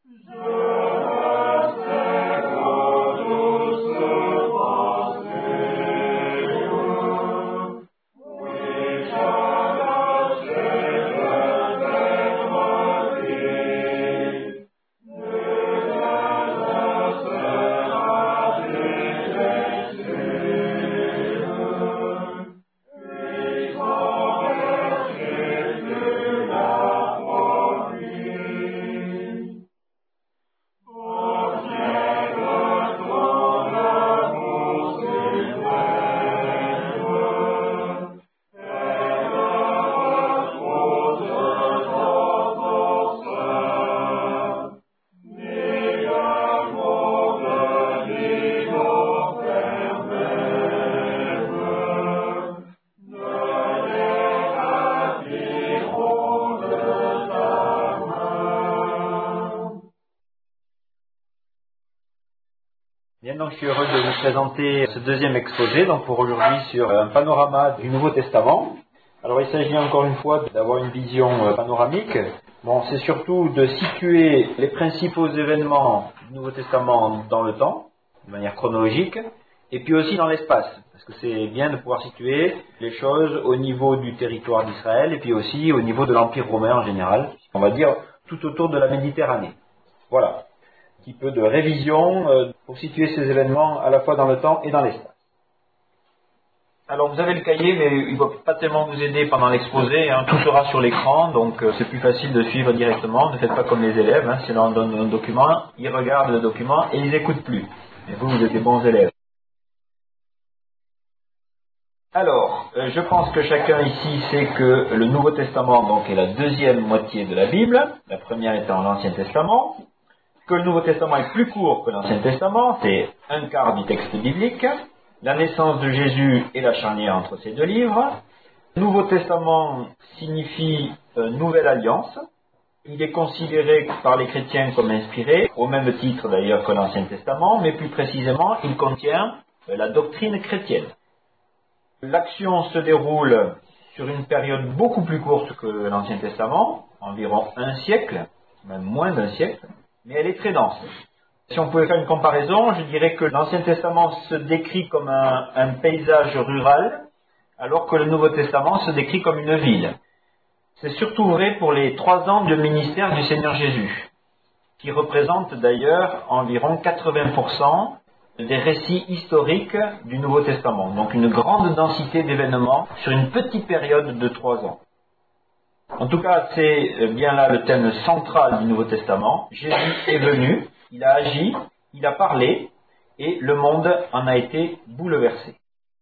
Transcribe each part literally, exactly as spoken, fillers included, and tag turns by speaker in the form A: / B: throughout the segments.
A: Bien, donc je suis heureux de vous présenter ce deuxième exposé, donc pour aujourd'hui sur un panorama du Nouveau Testament. Alors il s'agit encore une fois d'avoir une vision panoramique. Bon, c'est surtout de situer les principaux événements du Nouveau Testament dans le temps, de manière chronologique, et puis aussi dans l'espace, parce que c'est bien de pouvoir situer les choses au niveau du territoire d'Israël, et puis aussi au niveau de l'Empire romain en général, on va dire tout autour de la Méditerranée. Voilà. Un petit peu de révision euh, pour situer ces événements à la fois dans le temps et dans l'espace. Alors vous avez le cahier, mais il ne va pas tellement vous aider pendant l'exposé, hein. Tout sera sur l'écran, donc euh, c'est plus facile de suivre directement. Ne faites pas comme les élèves, hein. Si l'on donne un document, ils regardent le document et ils n'écoutent plus. Et vous, vous êtes des bons élèves. Alors, euh, je pense que chacun ici sait que le Nouveau Testament donc, est la deuxième moitié de la Bible, la première étant l'Ancien Testament. Que le Nouveau Testament est plus court que l'Ancien Testament, c'est un quart du texte biblique, la naissance de Jésus est la charnière entre ces deux livres. Le Nouveau Testament signifie euh, Nouvelle Alliance, il est considéré par les chrétiens comme inspiré, au même titre d'ailleurs que l'Ancien Testament, mais plus précisément, il contient euh, la doctrine chrétienne. L'action se déroule sur une période beaucoup plus courte que l'Ancien Testament, environ un siècle, même moins d'un siècle, mais elle est très dense. Si on pouvait faire une comparaison, je dirais que l'Ancien Testament se décrit comme un, un paysage rural, alors que le Nouveau Testament se décrit comme une ville. C'est surtout vrai pour les trois ans de ministère du Seigneur Jésus, qui représente d'ailleurs environ quatre-vingts pour cent des récits historiques du Nouveau Testament. Donc une grande densité d'événements sur une petite période de trois ans. En tout cas, c'est bien là le thème central du Nouveau Testament. Jésus est venu, il a agi, il a parlé, et le monde en a été bouleversé.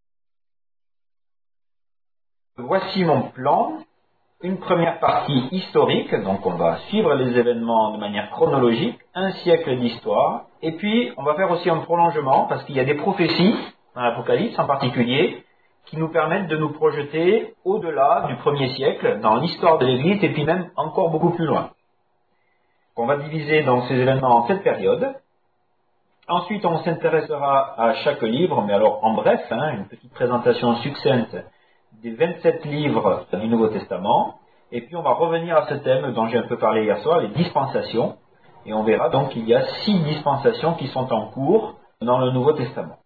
A: Voici mon plan. Une première partie historique, donc on va suivre les événements de manière chronologique, un siècle d'histoire, et puis on va faire aussi un prolongement, parce qu'il y a des prophéties, dans l'Apocalypse en particulier, qui nous permettent de nous projeter au-delà du premier siècle, dans l'histoire de l'Église, et puis même encore beaucoup plus loin. On va diviser donc ces événements en sept périodes. Ensuite, on s'intéressera à chaque livre, mais alors en bref, hein, une petite présentation succincte des vingt-sept livres du Nouveau Testament, et puis on va revenir à ce thème dont j'ai un peu parlé hier soir, les dispensations, et on verra donc qu'il y a six dispensations qui sont en cours dans le Nouveau Testament.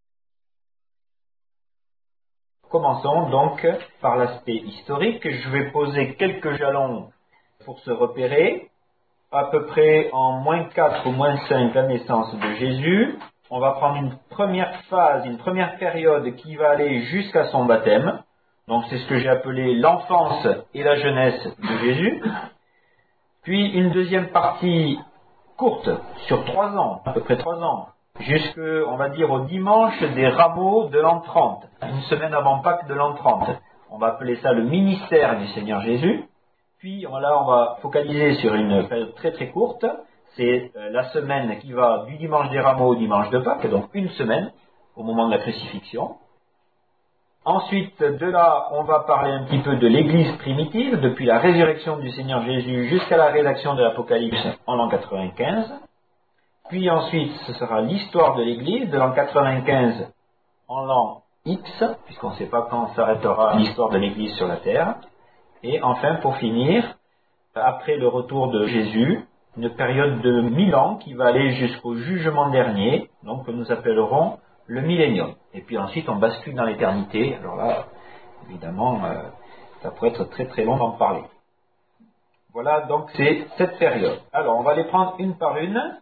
A: Commençons donc par l'aspect historique. Je vais poser quelques jalons pour se repérer. À peu près en moins quatre ou moins cinq, la naissance de Jésus. On va prendre une première phase, une première période qui va aller jusqu'à son baptême. Donc c'est ce que j'ai appelé l'enfance et la jeunesse de Jésus. Puis une deuxième partie courte, sur trois ans, à peu près trois ans, jusque, on va dire, au dimanche des rameaux de l'an trente, une semaine avant Pâques de l'an trente. On va appeler ça le ministère du Seigneur Jésus. Puis là, on va focaliser sur une période très très courte, c'est la semaine qui va du dimanche des rameaux au dimanche de Pâques, donc une semaine au moment de la crucifixion. Ensuite, de là, on va parler un petit peu de l'Église primitive, depuis la résurrection du Seigneur Jésus jusqu'à la rédaction de l'Apocalypse en l'an quatre-vingt-quinze. Puis ensuite, ce sera l'histoire de l'Église, de l'an quatre-vingt-quinze en l'an X, puisqu'on ne sait pas quand s'arrêtera l'histoire de l'Église sur la terre. Et enfin, pour finir, après le retour de Jésus, une période de mille ans qui va aller jusqu'au jugement dernier, donc que nous appellerons le millénium. Et puis ensuite on bascule dans l'éternité. Alors là, évidemment, euh, ça pourrait être très très long d'en parler. Voilà, donc c'est cette période. Alors on va les prendre une par une.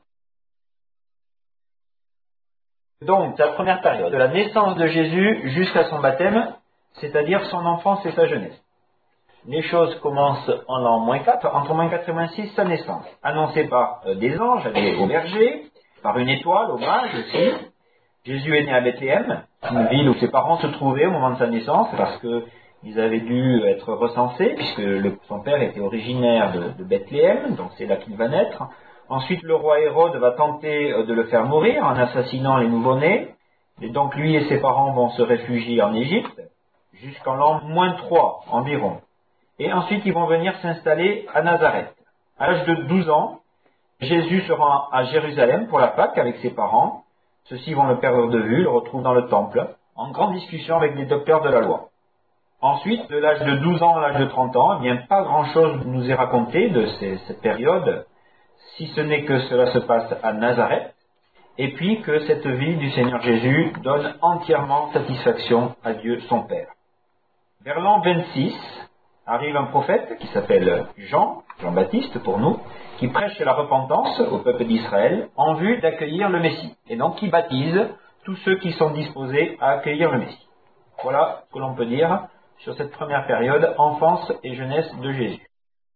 A: Donc la première période, de la naissance de Jésus jusqu'à son baptême, c'est-à-dire son enfance et sa jeunesse. Les choses commencent en l'an moins quatre, entre moins quatre et moins six, sa naissance. Annoncée par euh, des anges, allés au berger, par une étoile, au mage aussi. Jésus est né à Bethléem, une ville où ses parents se trouvaient au moment de sa naissance, parce qu'ils avaient dû être recensés, puisque le, son père était originaire de, de Bethléem, donc c'est là qu'il va naître. Ensuite, le roi Hérode va tenter euh, de le faire mourir en assassinant les nouveau-nés. Et donc lui et ses parents vont se réfugier en Égypte, jusqu'en l'an moins trois environ. Et ensuite, ils vont venir s'installer à Nazareth. À l'âge de douze ans, Jésus se rend à Jérusalem pour la Pâque avec ses parents. Ceux-ci vont le perdre de vue, le retrouvent dans le temple, en grande discussion avec les docteurs de la loi. Ensuite, de l'âge de douze ans à l'âge de trente ans, eh bien, pas grand-chose nous est raconté de ces, cette période, si ce n'est que cela se passe à Nazareth, et puis que cette vie du Seigneur Jésus donne entièrement satisfaction à Dieu son Père. Vers l'an vingt-six, arrive un prophète qui s'appelle Jean, Jean-Baptiste pour nous, qui prêche la repentance au peuple d'Israël en vue d'accueillir le Messie. Et donc qui baptise tous ceux qui sont disposés à accueillir le Messie. Voilà ce que l'on peut dire sur cette première période, enfance et jeunesse de Jésus.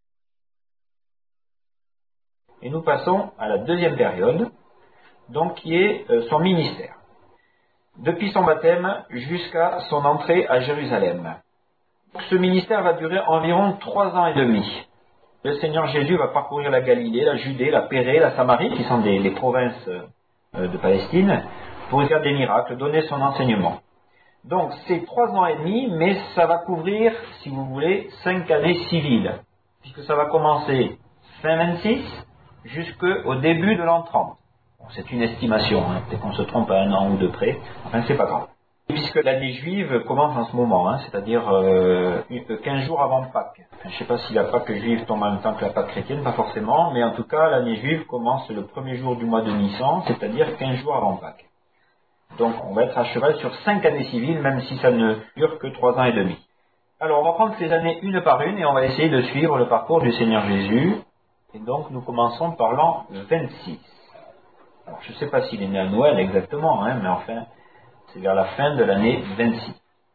A: Et nous passons à la deuxième période, donc qui est son ministère. Depuis son baptême jusqu'à son entrée à Jérusalem. Ce ministère va durer environ trois ans et demi. Le Seigneur Jésus va parcourir la Galilée, la Judée, la Pérée, la Samarie, qui sont des, les provinces de Palestine, pour faire des miracles, donner son enseignement. Donc c'est trois ans et demi, mais ça va couvrir, si vous voulez, cinq années civiles, puisque ça va commencer fin vingt-six jusqu'au début de l'an trente. Bon, c'est une estimation, hein, peut-être qu'on se trompe à un an ou deux près, enfin c'est pas grave. Puisque l'année juive commence en ce moment, hein, c'est-à-dire euh, quinze jours avant Pâques. Enfin, je ne sais pas si la Pâque juive tombe en même temps que la Pâque chrétienne, pas forcément, mais en tout cas l'année juive commence le premier jour du mois de Nissan, c'est-à-dire quinze jours avant Pâques. Donc on va être à cheval sur cinq années civiles, même si ça ne dure que trois ans et demi. Alors on va prendre ces années une par une et on va essayer de suivre le parcours du Seigneur Jésus. Et donc nous commençons par l'an vingt-six. Alors je ne sais pas s'il est né à Noël exactement, hein, mais enfin... c'est vers la fin de l'année vingt-six.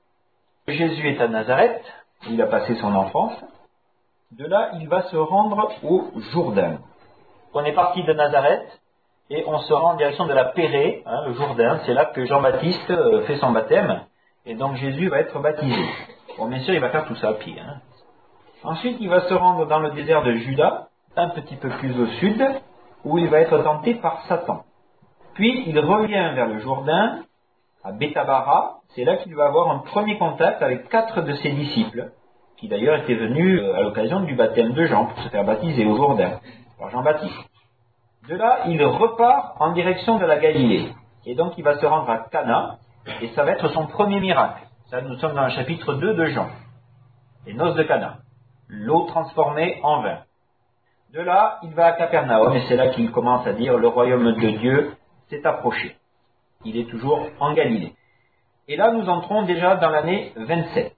A: Jésus est à Nazareth, où il a passé son enfance. De là, il va se rendre au Jourdain. On est parti de Nazareth et on se rend en direction de la Pérée, hein, le Jourdain. C'est là que Jean-Baptiste euh, fait son baptême. Et donc Jésus va être baptisé. Bon, bien sûr, il va faire tout ça à pied. Hein. Ensuite, il va se rendre dans le désert de Juda, un petit peu plus au sud, où il va être tenté par Satan. Puis, il revient vers le Jourdain, à Bethabara, c'est là qu'il va avoir un premier contact avec quatre de ses disciples, qui d'ailleurs étaient venus à l'occasion du baptême de Jean, pour se faire baptiser au Jourdain, par Jean-Baptiste. De là, il repart en direction de la Galilée, et donc il va se rendre à Cana, et ça va être son premier miracle. Ça, nous sommes dans le chapitre deux de Jean, les noces de Cana, l'eau transformée en vin. De là, il va à Capernaum, et c'est là qu'il commence à dire « le royaume de Dieu s'est approché ». Il est toujours en Galilée. Et là, nous entrons déjà dans l'année vingt-sept.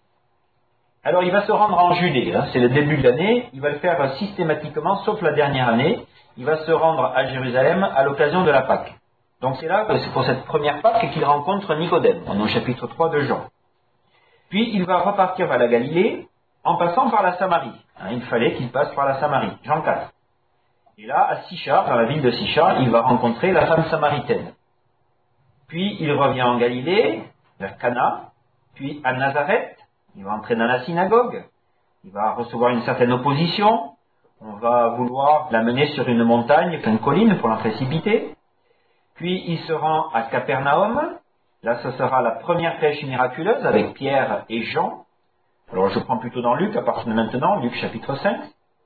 A: Alors, il va se rendre en Judée, hein, c'est le début de l'année, il va le faire systématiquement, sauf la dernière année, il va se rendre à Jérusalem à l'occasion de la Pâque. Donc c'est là que c'est pour cette première Pâque qu'il rencontre Nicodème, on est au chapitre trois de Jean. Puis il va repartir vers la Galilée en passant par la Samarie. Hein, il fallait qu'il passe par la Samarie, Jean quatre. Et là, à Sichar, dans la ville de Sichar, il va rencontrer la femme samaritaine. Puis il revient en Galilée, vers Cana, puis à Nazareth, il va entrer dans la synagogue, il va recevoir une certaine opposition, on va vouloir l'amener sur une montagne, une colline pour l'en précipiter, puis il se rend à Capernaum, là ce sera la première pêche miraculeuse avec Pierre et Jean, alors je prends plutôt dans Luc à partir de maintenant, Luc chapitre cinq,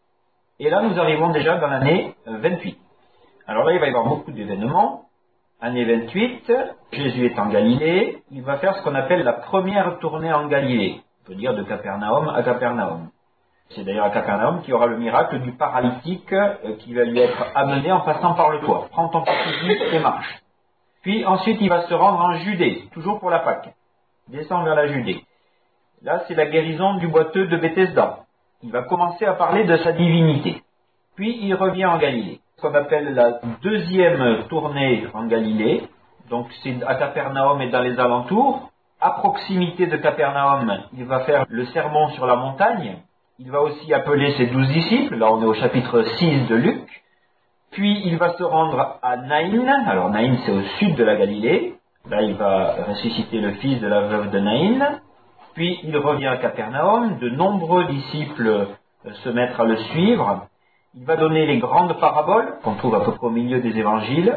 A: et là nous arrivons déjà dans l'année vingt-huit. Alors là il va y avoir beaucoup d'événements. Année vingt-huit, Jésus est en Galilée, il va faire ce qu'on appelle la première tournée en Galilée, on peut dire de Capernaum à Capernaum. C'est d'ailleurs à Capernaum qu'il y aura le miracle du paralytique euh, qui va lui être amené en passant par le toit. Prends ton petit lit et marche. Puis ensuite il va se rendre en Judée, toujours pour la Pâque. Descend vers la Judée. Là c'est la guérison du boiteux de Bethesda. Il va commencer à parler de sa divinité. Puis il revient en Galilée. Ce qu'on appelle la deuxième tournée en Galilée. Donc c'est à Capernaum et dans les alentours. À proximité de Capernaum, il va faire le sermon sur la montagne. Il va aussi appeler ses douze disciples. Là on est au chapitre six de Luc. Puis il va se rendre à Naïn. Alors Naïn c'est au sud de la Galilée. Là il va ressusciter le fils de la veuve de Naïn. Puis il revient à Capernaum. De nombreux disciples se mettent à le suivre. Il va donner les grandes paraboles qu'on trouve à peu près au milieu des évangiles.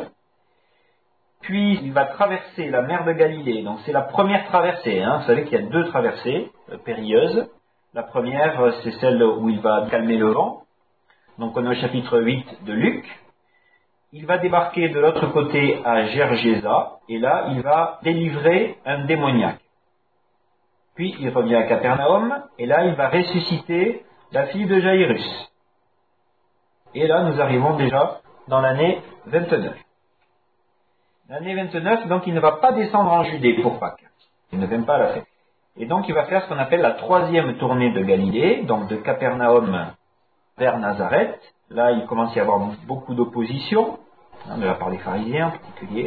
A: Puis il va traverser la mer de Galilée. Donc c'est la première traversée. Hein. Vous savez qu'il y a deux traversées euh, périlleuses. La première, euh, c'est celle où il va calmer le vent. Donc on est au chapitre huit de Luc. Il va débarquer de l'autre côté à Gergésa. Et là, il va délivrer un démoniaque. Puis il revient à Capernaum. Et là, il va ressusciter la fille de Jairus. Et là, nous arrivons déjà dans l'année vingt-neuf. L'année vingt-neuf, donc il ne va pas descendre en Judée pour Pâques. Il ne vient pas la fête. Et donc il va faire ce qu'on appelle la troisième tournée de Galilée, donc de Capernaum vers Nazareth. Là, il commence à y avoir beaucoup d'opposition, hein, de la part des pharisiens en particulier.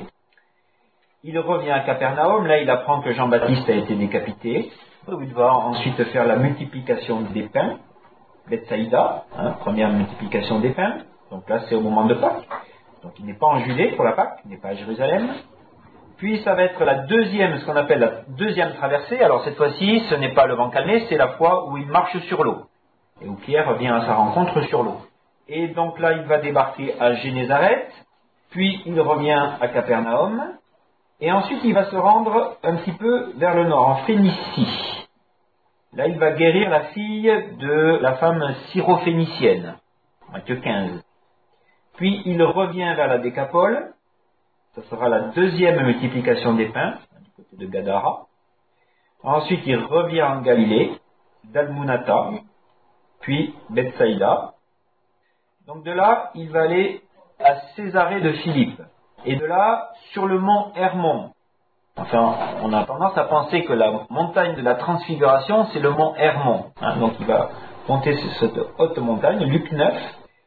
A: Il revient à Capernaum, là il apprend que Jean-Baptiste a été décapité. Il va ensuite faire la multiplication des pains, Bethsaïda, hein, première multiplication des pains. Donc là c'est au moment de Pâques. Donc il n'est pas en Judée pour la Pâque, il n'est pas à Jérusalem. Puis ça va être la deuxième, ce qu'on appelle la deuxième traversée. Alors cette fois-ci, ce n'est pas le vent calmé, c'est la fois où il marche sur l'eau. Et où Pierre vient à sa rencontre sur l'eau. Et donc là, il va débarquer à Génézareth, puis il revient à Capernaum, et ensuite il va se rendre un petit peu vers le nord, en Phénicie. Là, il va guérir la fille de la femme syrophénicienne, Matthieu quinze. Puis il revient vers la Décapole, ce sera la deuxième multiplication des pains, du côté de Gadara. Ensuite il revient en Galilée, Dalmunata, puis Bethsaïda. Donc de là, il va aller à Césarée de Philippe. Et de là, sur le mont Hermon. Enfin, on a tendance à penser que la montagne de la transfiguration, c'est le mont Hermon. Hein, donc il va monter sur cette haute montagne, Luc neuf.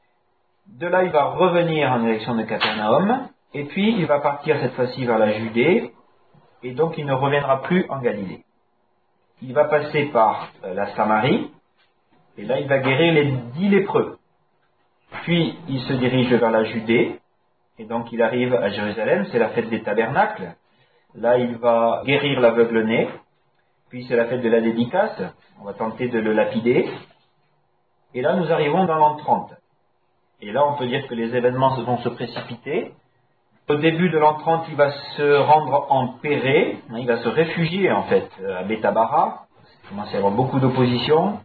A: De là, il va revenir en direction de Capernaum, et puis il va partir cette fois-ci vers la Judée, et donc il ne reviendra plus en Galilée. Il va passer par euh, la Samarie, et là il va guérir les dix lépreux. Puis il se dirige vers la Judée, et donc il arrive à Jérusalem, c'est la fête des tabernacles. Là il va guérir l'aveugle-né, puis c'est la fête de la dédicace, on va tenter de le lapider. Et là nous arrivons dans l'an trente. Et là, on peut dire que les événements vont se précipiter. Au début de l'an trente, il va se rendre en Pérée. Il va se réfugier, en fait, à Bethabara. Il commence à y avoir beaucoup d'opposition.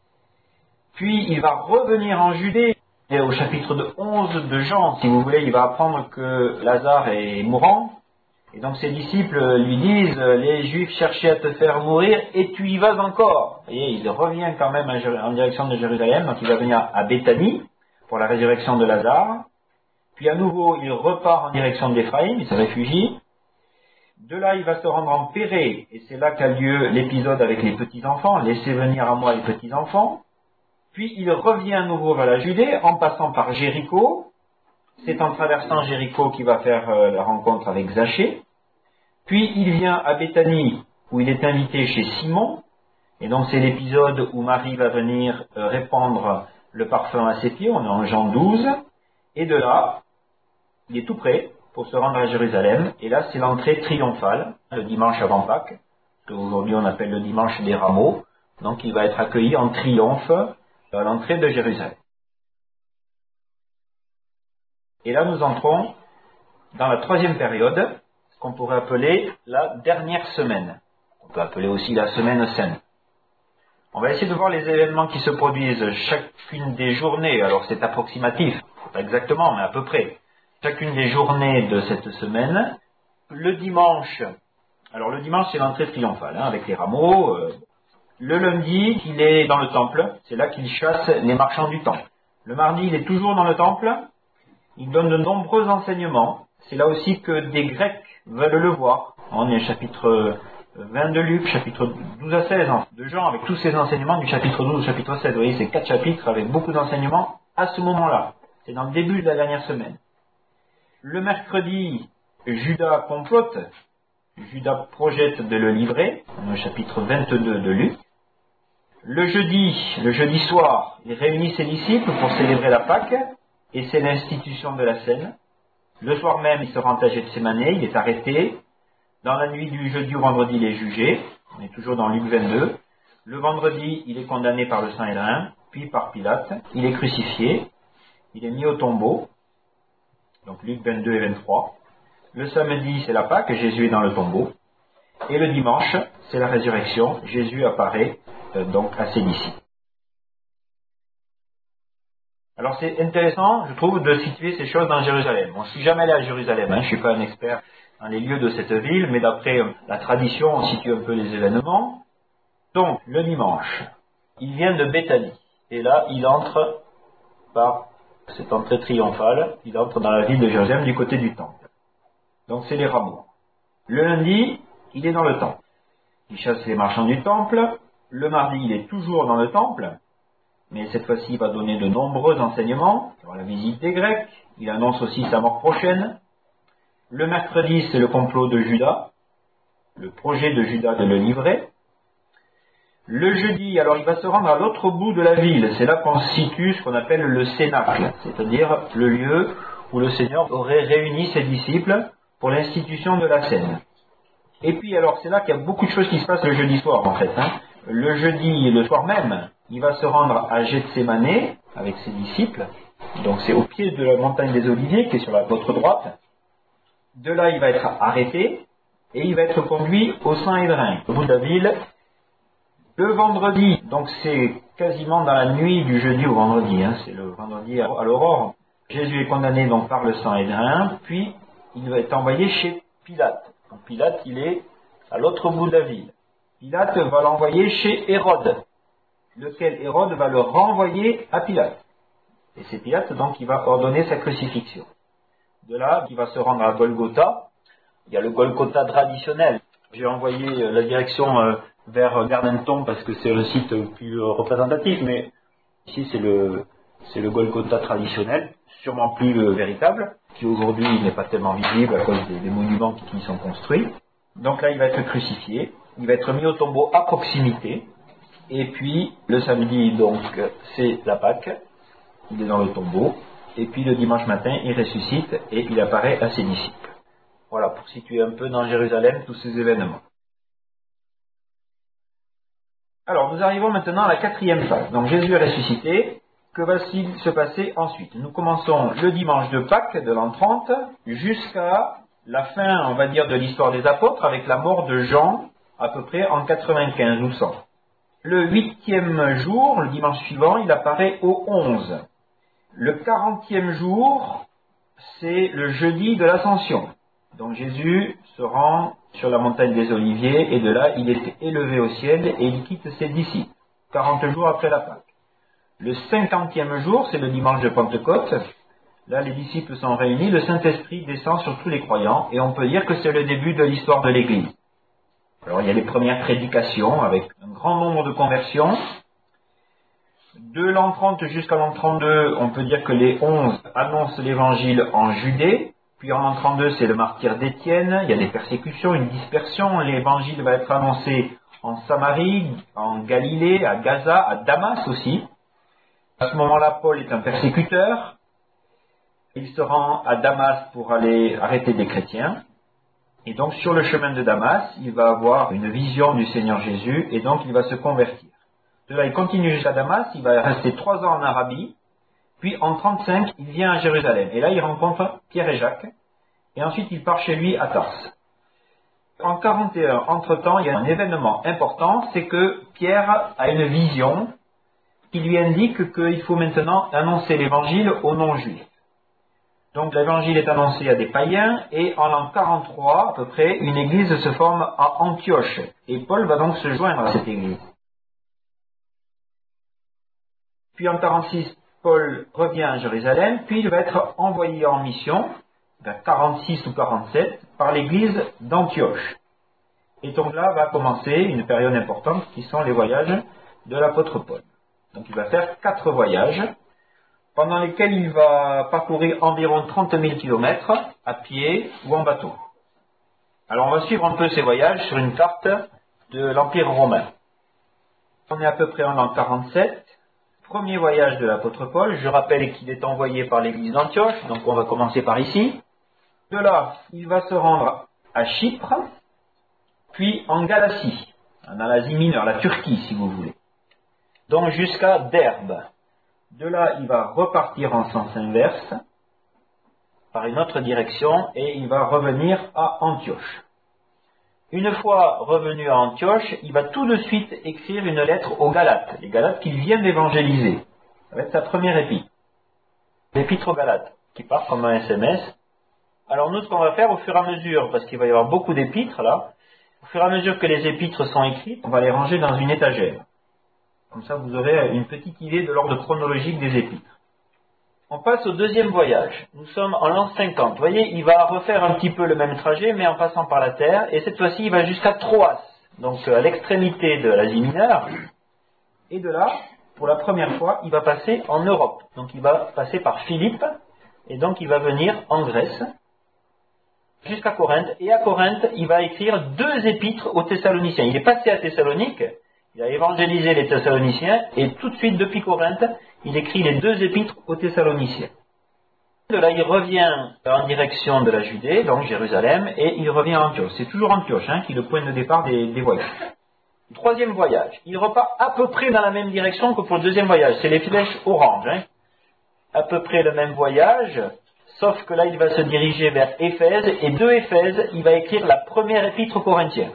A: Puis, il va revenir en Judée. Et au chapitre de onze de Jean, si vous voulez, il va apprendre que Lazare est mourant. Et donc, ses disciples lui disent, les Juifs cherchaient à te faire mourir et tu y vas encore. Vous voyez, il revient quand même en direction de Jérusalem. Donc, il va venir à Béthanie pour la résurrection de Lazare. Puis à nouveau, il repart en direction d'Éphraïm, il se réfugie. De là, il va se rendre en Pérée, et c'est là qu'a lieu l'épisode avec les petits-enfants, laissez venir à moi les petits-enfants. Puis il revient à nouveau vers la Judée, en passant par Jéricho. C'est en traversant Jéricho qu'il va faire euh, la rencontre avec Zachée. Puis il vient à Béthanie, où il est invité chez Simon. Et donc c'est l'épisode où Marie va venir euh, répandre le parfum à ses pieds, on est en Jean douze, et de là, il est tout prêt pour se rendre à Jérusalem, et là c'est l'entrée triomphale, le dimanche avant Pâques, qu'aujourd'hui on appelle le dimanche des rameaux, donc il va être accueilli en triomphe à l'entrée de Jérusalem. Et là nous entrons dans la troisième période, ce qu'on pourrait appeler la dernière semaine, on peut appeler aussi la semaine sainte. On va essayer de voir les événements qui se produisent chacune des journées. Alors c'est approximatif, pas exactement, mais à peu près. Chacune des journées de cette semaine. Le dimanche, alors le dimanche c'est l'entrée triomphale, hein, avec les rameaux. Euh, Le lundi, il est dans le temple, c'est là qu'il chasse les marchands du temple. Le mardi, il est toujours dans le temple, il donne de nombreux enseignements. C'est là aussi que des Grecs veulent le voir. On est au chapitre vingt de Luc, chapitre douze à seize de Jean, avec tous ces enseignements du chapitre douze au chapitre seize. Vous voyez, c'est quatre chapitres avec beaucoup d'enseignements à ce moment-là. C'est dans le début de la dernière semaine. Le mercredi, Judas complote, Judas projette de le livrer, dans le chapitre vingt-deux de Luc. Le jeudi, le jeudi soir, il réunit ses disciples pour célébrer la Pâque, et c'est l'institution de la scène. Le soir même, il se rend à Gethsémane, il est arrêté. Dans la nuit du jeudi au vendredi, il est jugé. On est toujours dans Luc vingt-deux. Le vendredi, il est condamné par le Sanhédrin, puis par Pilate. Il est crucifié. Il est mis au tombeau. Donc Luc vingt-deux et vingt-trois. Le samedi, c'est la Pâque, Jésus est dans le tombeau. Et le dimanche, c'est la résurrection. Jésus apparaît euh, donc à ses disciples. Alors c'est intéressant, je trouve, de situer ces choses dans Jérusalem. Bon, je suis jamais allé à Jérusalem, hein, je ne suis pas un expert dans les lieux de cette ville, mais d'après euh, la tradition, on situe un peu les événements. Donc, le dimanche, il vient de Béthanie. Et là, il entre par cette entrée triomphale, il entre dans la ville de Jérusalem du côté du temple. Donc c'est les rameaux. Le lundi, il est dans le temple. Il chasse les marchands du temple. Le mardi, il est toujours dans le temple. Mais cette fois-ci, il va donner de nombreux enseignements. Il y aura la visite des Grecs. Il annonce aussi sa mort prochaine. Le mercredi, c'est le complot de Judas. Le projet de Judas de le livrer. Le jeudi, alors il va se rendre à l'autre bout de la ville. C'est là qu'on situe ce qu'on appelle le cénacle. C'est-à-dire le lieu où le Seigneur aurait réuni ses disciples pour l'institution de la scène. Et puis alors c'est là qu'il y a beaucoup de choses qui se passent le jeudi soir en fait. Hein. Le jeudi, le soir même, il va se rendre à Gethsémane avec ses disciples. Donc c'est au pied de la montagne des Oliviers qui est sur la votre droite. De là il va être arrêté et il va être conduit au Sanhédrin, au bout de la ville. Le vendredi, donc c'est quasiment dans la nuit du jeudi au vendredi, hein, c'est le vendredi à l'aurore. Jésus est condamné donc par le Sanhédrin, puis il va être envoyé chez Pilate. Donc Pilate, il est à l'autre bout de la ville. Pilate va l'envoyer chez Hérode, lequel Hérode va le renvoyer à Pilate. Et c'est Pilate donc qui va ordonner sa crucifixion. De là, il va se rendre à Golgotha. Il y a le Golgotha traditionnel. J'ai envoyé la direction euh, vers Garmenton parce que c'est le site le plus euh, représentatif, mais ici c'est le, c'est le Golgotha traditionnel, sûrement plus euh, véritable, qui aujourd'hui n'est pas tellement visible à cause des, des monuments qui, qui y sont construits. Donc là, il va être crucifié, il va être mis au tombeau à proximité, et puis le samedi, donc, c'est la Pâque, il est dans le tombeau, et puis le dimanche matin, il ressuscite et il apparaît à ses disciples. Voilà, pour situer un peu dans Jérusalem tous ces événements. Alors, nous arrivons maintenant à la quatrième phase. Donc, Jésus est ressuscité. Que va-t-il se passer ensuite? Nous commençons le dimanche de Pâques de l'an trente jusqu'à la fin, on va dire, de l'histoire des apôtres avec la mort de Jean, à peu près en quatre-vingt-quinze ou cent. Le huitième jour, le dimanche suivant, il apparaît au onze. Le quarantième jour, c'est le jeudi de l'Ascension. Donc Jésus se rend sur la montagne des Oliviers et de là il est élevé au ciel et il quitte ses disciples, quarante jours après la Pâque. Le cinquantième jour, c'est le dimanche de Pentecôte. Là les disciples sont réunis, le Saint-Esprit descend sur tous les croyants et on peut dire que c'est le début de l'histoire de l'Église. Alors il y a les premières prédications avec un grand nombre de conversions. De l'an trente jusqu'à l'an trente-deux, on peut dire que les onze annoncent l'évangile en Judée. Puis en l'an trente-deux, c'est le martyre d'Étienne, il y a des persécutions, une dispersion, l'évangile va être annoncé en Samarie, en Galilée, à Gaza, à Damas aussi. À ce moment-là, Paul est un persécuteur, il se rend à Damas pour aller arrêter des chrétiens, et donc sur le chemin de Damas, il va avoir une vision du Seigneur Jésus, et donc il va se convertir. De là, il continue jusqu'à Damas, il va rester trois ans en Arabie, puis en trente-cinq, il vient à Jérusalem. Et là, il rencontre Pierre et Jacques. Et ensuite, il part chez lui à Tarse. En quarante et un, entre-temps, il y a un événement important, c'est que Pierre a une vision qui lui indique qu'il faut maintenant annoncer l'évangile aux non-juifs. Donc l'évangile est annoncé à des païens, et en l'an quarante-trois, à peu près, une église se forme à Antioche. Et Paul va donc se joindre à cette église. Puis en quarante-six, Paul revient à Jérusalem, puis il va être envoyé en mission, vers quarante-six ou quarante-sept, par l'église d'Antioche. Et donc là va commencer une période importante qui sont les voyages de l'apôtre Paul. Donc il va faire quatre voyages, pendant lesquels il va parcourir environ trente mille kilomètres à pied ou en bateau. Alors on va suivre un peu ces voyages sur une carte de l'Empire romain. On est à peu près en l'an quarante-sept, premier voyage de l'apôtre Paul. Je rappelle qu'il est envoyé par l'église d'Antioche, donc on va commencer par ici. De là, il va se rendre à Chypre, puis en Galatie, dans l'Asie mineure, la Turquie si vous voulez. Donc jusqu'à Derbe. De là, il va repartir en sens inverse, par une autre direction, et il va revenir à Antioche. Une fois revenu à Antioche, il va tout de suite écrire une lettre aux Galates, les Galates qu'il vient d'évangéliser. Ça va être sa première épître. L'épître aux Galates, qui part comme un S M S. Alors nous, ce qu'on va faire au fur et à mesure, parce qu'il va y avoir beaucoup d'épîtres là, au fur et à mesure que les épîtres sont écrites, on va les ranger dans une étagère. Comme ça, vous aurez une petite idée de l'ordre chronologique des épîtres. On passe au deuxième voyage. Nous sommes en l'an cinquante. Vous voyez, il va refaire un petit peu le même trajet, mais en passant par la terre. Et cette fois-ci, il va jusqu'à Troas, donc à l'extrémité de l'Asie mineure. Et de là, pour la première fois, il va passer en Europe. Donc il va passer par Philippe, et donc il va venir en Grèce, jusqu'à Corinthe. Et à Corinthe, il va écrire deux épîtres aux Thessaloniciens. Il est passé à Thessalonique. Il a évangélisé les Thessaloniciens et tout de suite, depuis Corinthe, il écrit les deux épîtres aux Thessaloniciens. De là, il revient en direction de la Judée, donc Jérusalem, et il revient à Antioche. C'est toujours Antioche hein, qui est le point de départ des, des voyages. Troisième voyage. Il repart à peu près dans la même direction que pour le deuxième voyage. C'est les flèches oranges. Hein. À peu près le même voyage, sauf que là, il va se diriger vers Éphèse, et de Éphèse, il va écrire la première épître aux Corinthiens.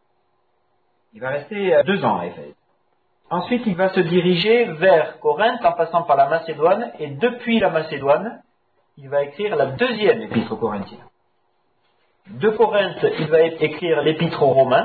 A: Il va rester deux ans à Éphèse. Ensuite, il va se diriger vers Corinthe en passant par la Macédoine, et depuis la Macédoine, il va écrire la deuxième épître aux Corinthiens. De Corinthe, il va écrire l'épître aux Romains,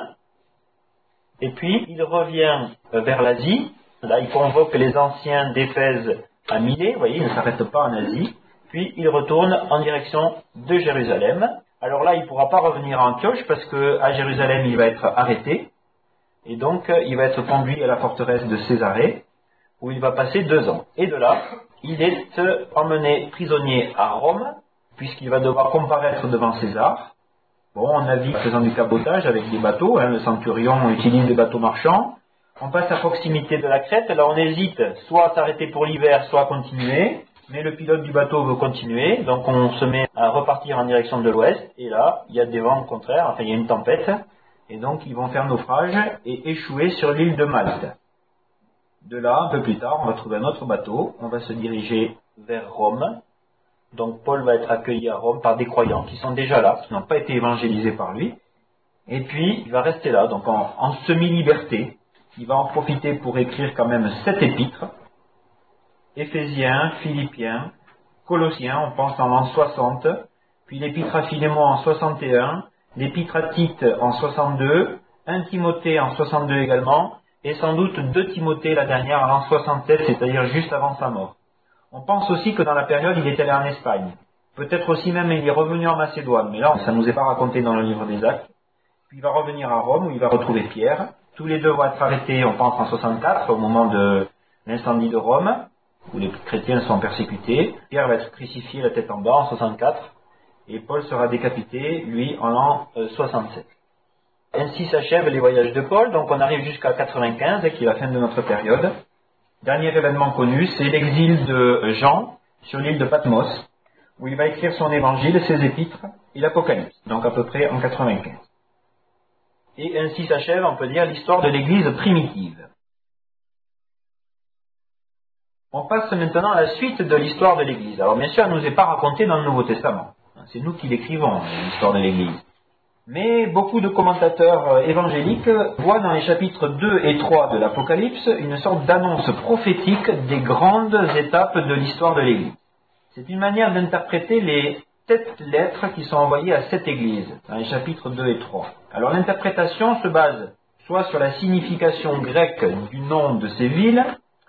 A: et puis il revient vers l'Asie. Là, il convoque les anciens d'Éphèse à Milet, vous voyez, il ne s'arrête pas en Asie, puis il retourne en direction de Jérusalem. Alors là, il ne pourra pas revenir à Antioche, parce qu'à Jérusalem, il va être arrêté. Et donc, il va être conduit à la forteresse de Césarée, où il va passer deux ans. Et de là, il est emmené prisonnier à Rome, puisqu'il va devoir comparaître devant César. Bon, on navigue faisant du cabotage avec des bateaux, hein, le centurion utilise des bateaux marchands. On passe à proximité de la Crète, là on hésite soit à s'arrêter pour l'hiver, soit à continuer. Mais le pilote du bateau veut continuer, donc on se met à repartir en direction de l'ouest. Et là, il y a des vents contraires, enfin il y a une tempête. Et donc ils vont faire naufrage et échouer sur l'île de Malte. De là, un peu plus tard, on va trouver un autre bateau, on va se diriger vers Rome. Donc Paul va être accueilli à Rome par des croyants qui sont déjà là, qui n'ont pas été évangélisés par lui. Et puis il va rester là, donc en, en semi-liberté. Il va en profiter pour écrire quand même sept épîtres. Éphésiens, Philippiens, Colossiens, on pense en l'an soixante, puis l'épître à Philémon en soixante et un, l'épître à Tite en soixante-deux, un Timothée en soixante-deux également, et sans doute deux Timothée, la dernière, en l'an soixante-sept, c'est-à-dire juste avant sa mort. On pense aussi que dans la période, il est allé en Espagne. Peut-être aussi même il est revenu en Macédoine, mais là, ça ne nous est pas raconté dans le livre des Actes. Puis il va revenir à Rome, où il va retrouver Pierre. Tous les deux vont être arrêtés, on pense, en soixante-quatre, au moment de l'incendie de Rome, où les chrétiens sont persécutés. Pierre va être crucifié la tête en bas en soixante-quatre. Et Paul sera décapité, lui, en l'an soixante-sept. Ainsi s'achèvent les voyages de Paul, donc on arrive jusqu'à quatre-vingt-quinze, qui est la fin de notre période. Dernier événement connu, c'est l'exil de Jean sur l'île de Patmos, où il va écrire son évangile, ses épîtres et l'Apocalypse, donc à peu près en quatre-vingt-quinze. Et ainsi s'achève, on peut dire, l'histoire de l'Église primitive. On passe maintenant à la suite de l'histoire de l'Église. Alors bien sûr, elle ne nous est pas racontée dans le Nouveau Testament. C'est nous qui l'écrivons, l'histoire de l'Église. Mais beaucoup de commentateurs évangéliques voient dans les chapitres deux et trois de l'Apocalypse une sorte d'annonce prophétique des grandes étapes de l'histoire de l'Église. C'est une manière d'interpréter les sept lettres qui sont envoyées à sept églises, dans les chapitres deux et trois. Alors l'interprétation se base soit sur la signification grecque du nom de ces villes,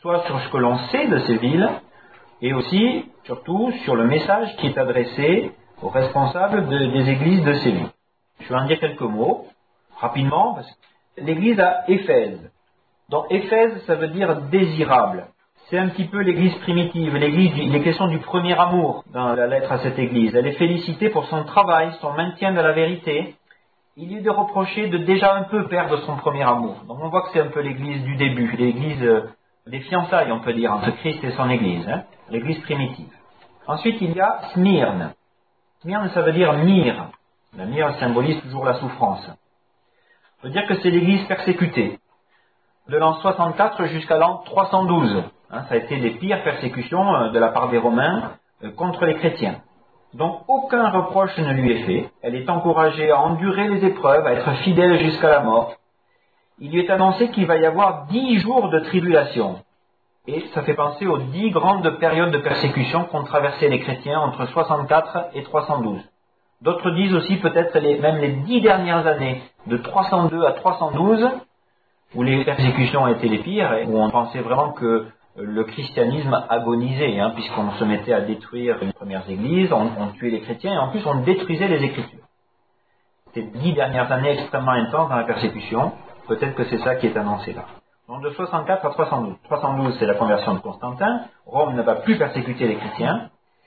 A: soit sur ce que l'on sait de ces villes, et aussi, surtout, sur le message qui est adressé aux responsables de- des églises de ces villes. Je vais en dire quelques mots, rapidement, parce que l'église à Éphèse. Donc Éphèse, ça veut dire désirable. C'est un petit peu l'église primitive, l'église, il est question du premier amour dans la lettre à cette église. Elle est félicitée pour son travail, son maintien de la vérité. Il lui est de reprocher de déjà un peu perdre son premier amour. Donc on voit que c'est un peu l'église du début, l'église euh, des fiançailles, on peut dire, entre Christ et son église, hein, l'église primitive. Ensuite, il y a Smyrne. Smyrne, ça veut dire myrrhe. La myrrhe symbolise toujours la souffrance. Ça veut dire que c'est l'église persécutée. De l'an soixante-quatre jusqu'à l'an trois cent douze. Hein, ça a été les pires persécutions euh, de la part des Romains euh, contre les chrétiens. Donc aucun reproche ne lui est fait. Elle est encouragée à endurer les épreuves, à être fidèle jusqu'à la mort. Il lui est annoncé qu'il va y avoir dix jours de tribulation. Et ça fait penser aux dix grandes périodes de persécution qu'ont traversées les chrétiens entre soixante-quatre et trois cent douze. D'autres disent aussi peut-être les, même les dix dernières années, de trois cent deux à trois cent douze, où les persécutions étaient les pires, et où on pensait vraiment que le christianisme agonisait, hein, puisqu'on se mettait à détruire les premières églises, on, on tuait les chrétiens, et en plus on détruisait les Écritures. Ces dix dernières années extrêmement intenses dans la persécution, peut-être que c'est ça qui est annoncé là. Donc de soixante-quatre à trois cent douze. trois cent douze, c'est la conversion de Constantin. Rome ne va plus persécuter les chrétiens.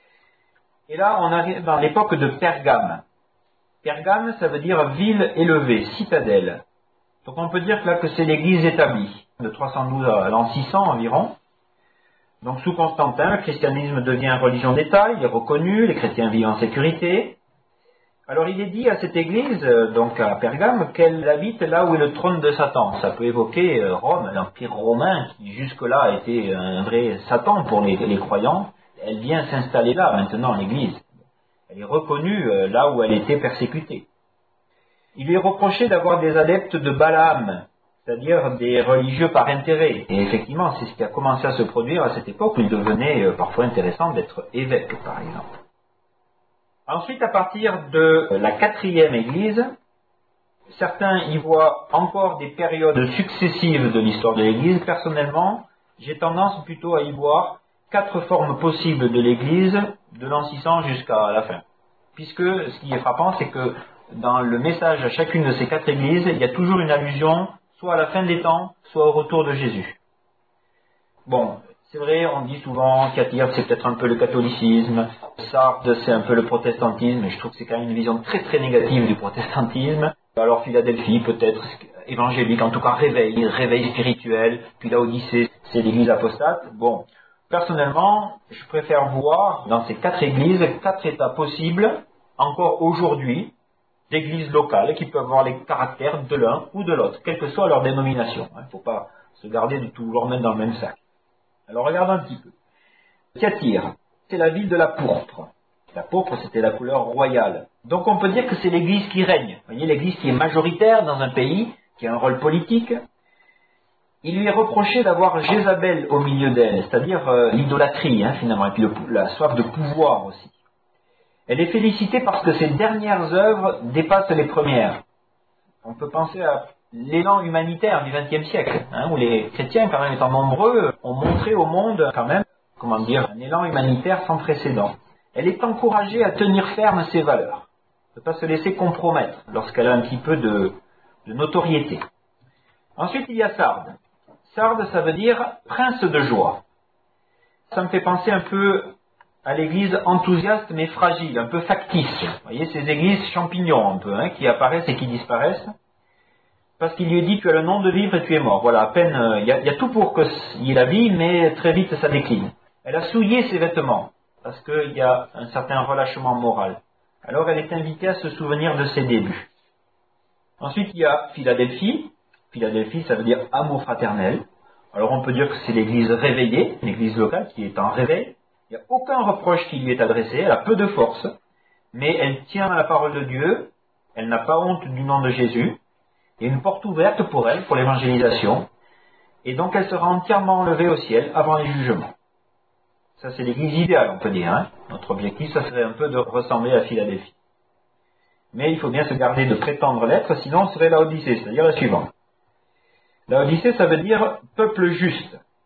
A: Et là, on arrive dans l'époque de Pergame. Pergame, ça veut dire ville élevée, citadelle. Donc on peut dire que là que c'est l'église établie, de trois cent douze à l'an six cents environ. Donc sous Constantin, le christianisme devient religion d'État, il est reconnu, les chrétiens vivent en sécurité. Alors il est dit à cette église, donc à Pergame, qu'elle habite là où est le trône de Satan. Ça peut évoquer Rome, l'Empire romain, qui jusque-là était un vrai Satan pour les, les croyants. Elle vient s'installer là maintenant, l'église. Elle est reconnue là où elle était persécutée. Il lui est reproché d'avoir des adeptes de Balaam, c'est-à-dire des religieux par intérêt. Et effectivement, c'est ce qui a commencé à se produire à cette époque où il devenait parfois intéressant d'être évêque, par exemple. Ensuite, à partir de la quatrième église, certains y voient encore des périodes successives de l'histoire de l'église. Personnellement, j'ai tendance plutôt à y voir quatre formes possibles de l'église, de l'an six cents jusqu'à la fin. Puisque ce qui est frappant, c'est que dans le message à chacune de ces quatre églises, il y a toujours une allusion soit à la fin des temps, soit au retour de Jésus. Bon, c'est vrai, on dit souvent qu'Atyr c'est peut-être un peu le catholicisme, Sardes c'est un peu le protestantisme, mais je trouve que c'est quand même une vision très très négative du protestantisme. Alors Philadelphie peut-être évangélique, en tout cas réveil, réveil spirituel, puis Laodicée c'est l'église apostate. Bon, personnellement, je préfère voir dans ces quatre églises quatre états possibles, encore aujourd'hui, d'églises locales qui peuvent avoir les caractères de l'un ou de l'autre, quelle que soit leur dénomination. Il ne faut pas se garder de toujours mettre dans le même sac. Alors regardons un petit peu. Thyatire, c'est la ville de la pourpre. La pourpre, c'était la couleur royale. Donc on peut dire que c'est l'église qui règne. Vous voyez, l'église qui est majoritaire dans un pays, qui a un rôle politique. Il lui est reproché d'avoir Jézabel au milieu d'elle, c'est-à-dire euh, l'idolâtrie, hein, finalement, et puis le, la soif de pouvoir aussi. Elle est félicitée parce que ses dernières œuvres dépassent les premières. On peut penser à l'élan humanitaire du vingtième siècle, hein, où les chrétiens, quand même étant nombreux, ont montré au monde, quand même, comment dire, un élan humanitaire sans précédent. Elle est encouragée à tenir ferme ses valeurs, ne pas se laisser compromettre lorsqu'elle a un petit peu de, de notoriété. Ensuite, il y a Sardes. Sardes, ça veut dire prince de joie. Ça me fait penser un peu à l'église enthousiaste mais fragile, un peu factice. Vous voyez, ces églises champignons un peu, hein, qui apparaissent et qui disparaissent. Parce qu'il lui est dit, tu as le nom de vivre et tu es mort. Voilà, à peine, il euh, y, y a tout pour qu'il y ait la vie, mais très vite ça décline. Elle a souillé ses vêtements, parce qu'il y a un certain relâchement moral. Alors elle est invitée à se souvenir de ses débuts. Ensuite, il y a Philadelphie. Philadelphie, ça veut dire amour fraternel. Alors on peut dire que c'est l'église réveillée, l'église locale qui est en réveil. Il n'y a aucun reproche qui lui est adressé, elle a peu de force, mais elle tient à la parole de Dieu, elle n'a pas honte du nom de Jésus. Il y a une porte ouverte pour elle, pour l'évangélisation, et donc elle sera entièrement enlevée au ciel avant les jugements. Ça c'est l'église idéale, on peut dire. Hein. Notre objectif, ça serait un peu de ressembler à Philadelphie. Mais il faut bien se garder de prétendre l'être, sinon ce serait Laodicée, c'est-à-dire la suivante. Laodicée, ça veut dire peuple juste.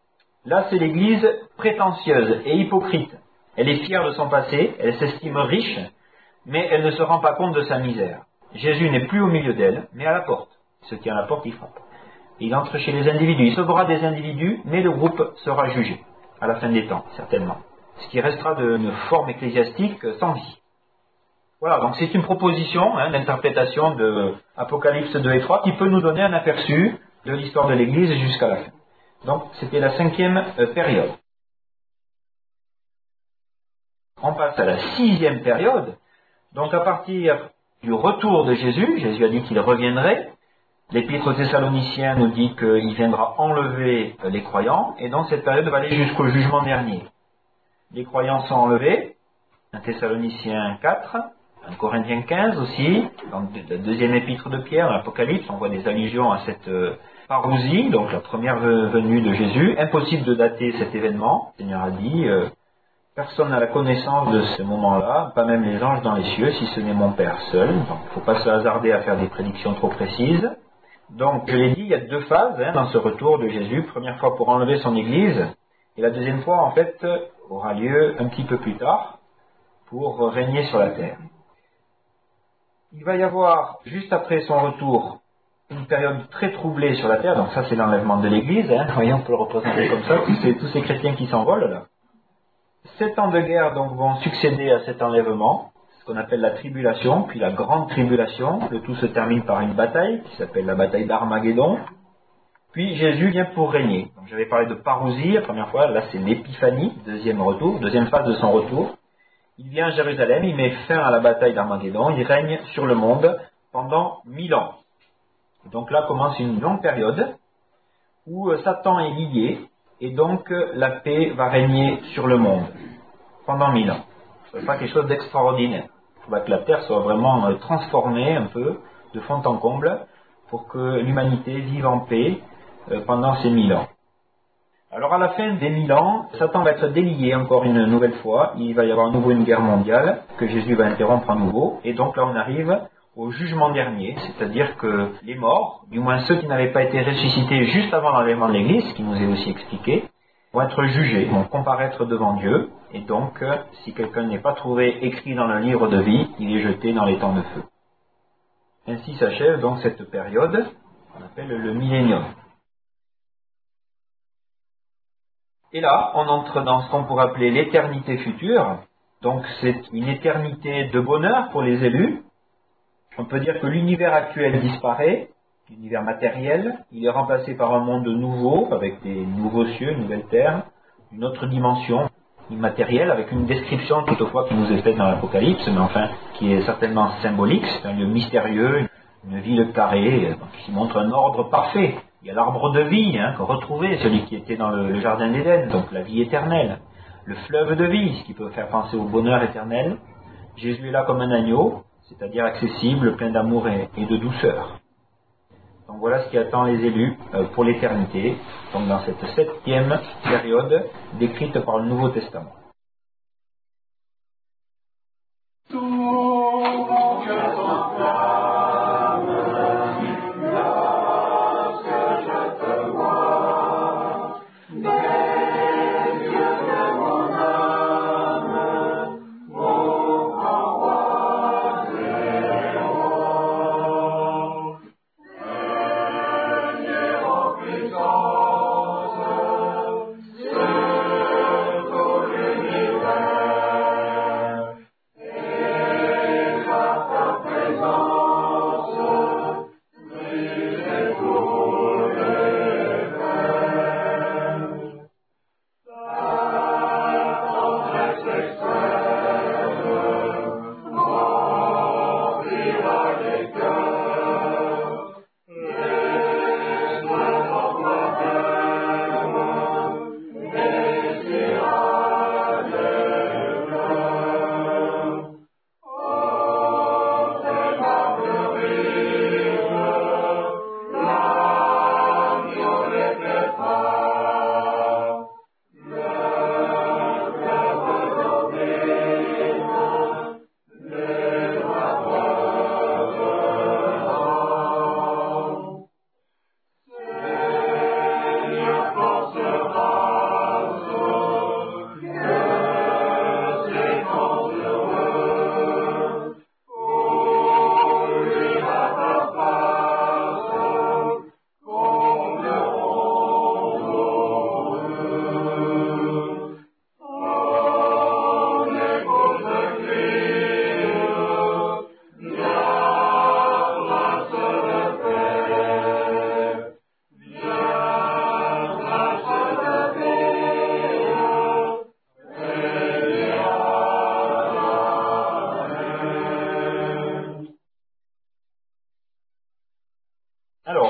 A: Là, c'est l'Église prétentieuse et hypocrite. Elle est fière de son passé, elle s'estime riche, mais elle ne se rend pas compte de sa misère. Jésus n'est plus au milieu d'elle, mais à la porte. Il se tient à la porte, il frappe. Il entre chez les individus, il sauvera des individus, mais le groupe sera jugé, à la fin des temps, certainement. Ce qui restera d'une forme ecclésiastique sans vie. Voilà, donc c'est une proposition hein, d'interprétation de Apocalypse deux et trois qui peut nous donner un aperçu de l'histoire de l'Église jusqu'à la fin. Donc c'était la cinquième euh, période. On passe à la sixième période. Donc à partir du retour de Jésus, Jésus a dit qu'il reviendrait. L'Épître aux Thessaloniciens nous dit qu'il viendra enlever les croyants, et donc cette période va aller jusqu'au jugement dernier. Les croyants sont enlevés, un Thessaloniciens quatre, un Corinthiens quinze aussi, dans la deuxième épître de Pierre, dans l'Apocalypse, on voit des allusions à cette parousie, donc la première venue de Jésus. Impossible de dater cet événement, le Seigneur a dit, euh, personne n'a la connaissance de ce moment-là, pas même les anges dans les cieux, si ce n'est mon Père seul, donc il ne faut pas se hasarder à faire des prédictions trop précises. Donc, je l'ai dit, il y a deux phases hein, dans ce retour de Jésus. Première fois pour enlever son Église, et la deuxième fois, en fait, aura lieu un petit peu plus tard, pour régner sur la terre. Il va y avoir, juste après son retour, une période très troublée sur la terre, donc ça c'est l'enlèvement de l'Église, hein, voyons, on peut le représenter comme ça, tous ces, tous ces chrétiens qui s'envolent là. Sept ans de guerre donc vont succéder à cet enlèvement, ce qu'on appelle la tribulation, puis la grande tribulation. Le tout se termine par une bataille qui s'appelle la bataille d'Armageddon. Puis Jésus vient pour régner. Donc, j'avais parlé de parousie la première fois, là c'est l'épiphanie, deuxième retour, deuxième phase de son retour. Il vient à Jérusalem, il met fin à la bataille d'Armageddon, il règne sur le monde pendant mille ans. Et donc là commence une longue période où Satan est lié, et donc la paix va régner sur le monde pendant mille ans. Ce n'est pas quelque chose d'extraordinaire. Il faudra que la terre soit vraiment transformée un peu, de fond en comble, pour que l'humanité vive en paix pendant ces mille ans. Alors à la fin des mille ans, Satan va être délié encore une nouvelle fois. Il va y avoir à nouveau une guerre mondiale que Jésus va interrompre à nouveau. Et donc là on arrive au jugement dernier, c'est-à-dire que les morts, du moins ceux qui n'avaient pas été ressuscités juste avant l'enlèvement de l'Église, ce qui nous est aussi expliqué, vont être jugés, vont comparaître devant Dieu. Et donc, si quelqu'un n'est pas trouvé écrit dans le livre de vie, il est jeté dans les temps de feu. Ainsi s'achève donc cette période qu'on appelle le millénium. Et là, on entre dans ce qu'on pourrait appeler l'éternité future. Donc c'est une éternité de bonheur pour les élus. On peut dire que l'univers actuel disparaît, l'univers matériel. Il est remplacé par un monde nouveau, avec des nouveaux cieux, une nouvelle terre, une autre dimension immatérielle, avec une description toutefois qui nous est faite dans l'Apocalypse, mais enfin qui est certainement symbolique. C'est un lieu mystérieux, une ville carrée, qui montre un ordre parfait. Il y a l'arbre de vie, hein, qu'on retrouvait, celui qui était dans le, le jardin d'Éden, donc la vie éternelle. Le fleuve de vie, ce qui peut faire penser au bonheur éternel. Jésus est là comme un agneau, c'est-à-dire accessible, plein d'amour et, et de douceur. Donc voilà ce qui attend les élus euh, pour l'éternité, donc dans cette septième période décrite par le Nouveau Testament.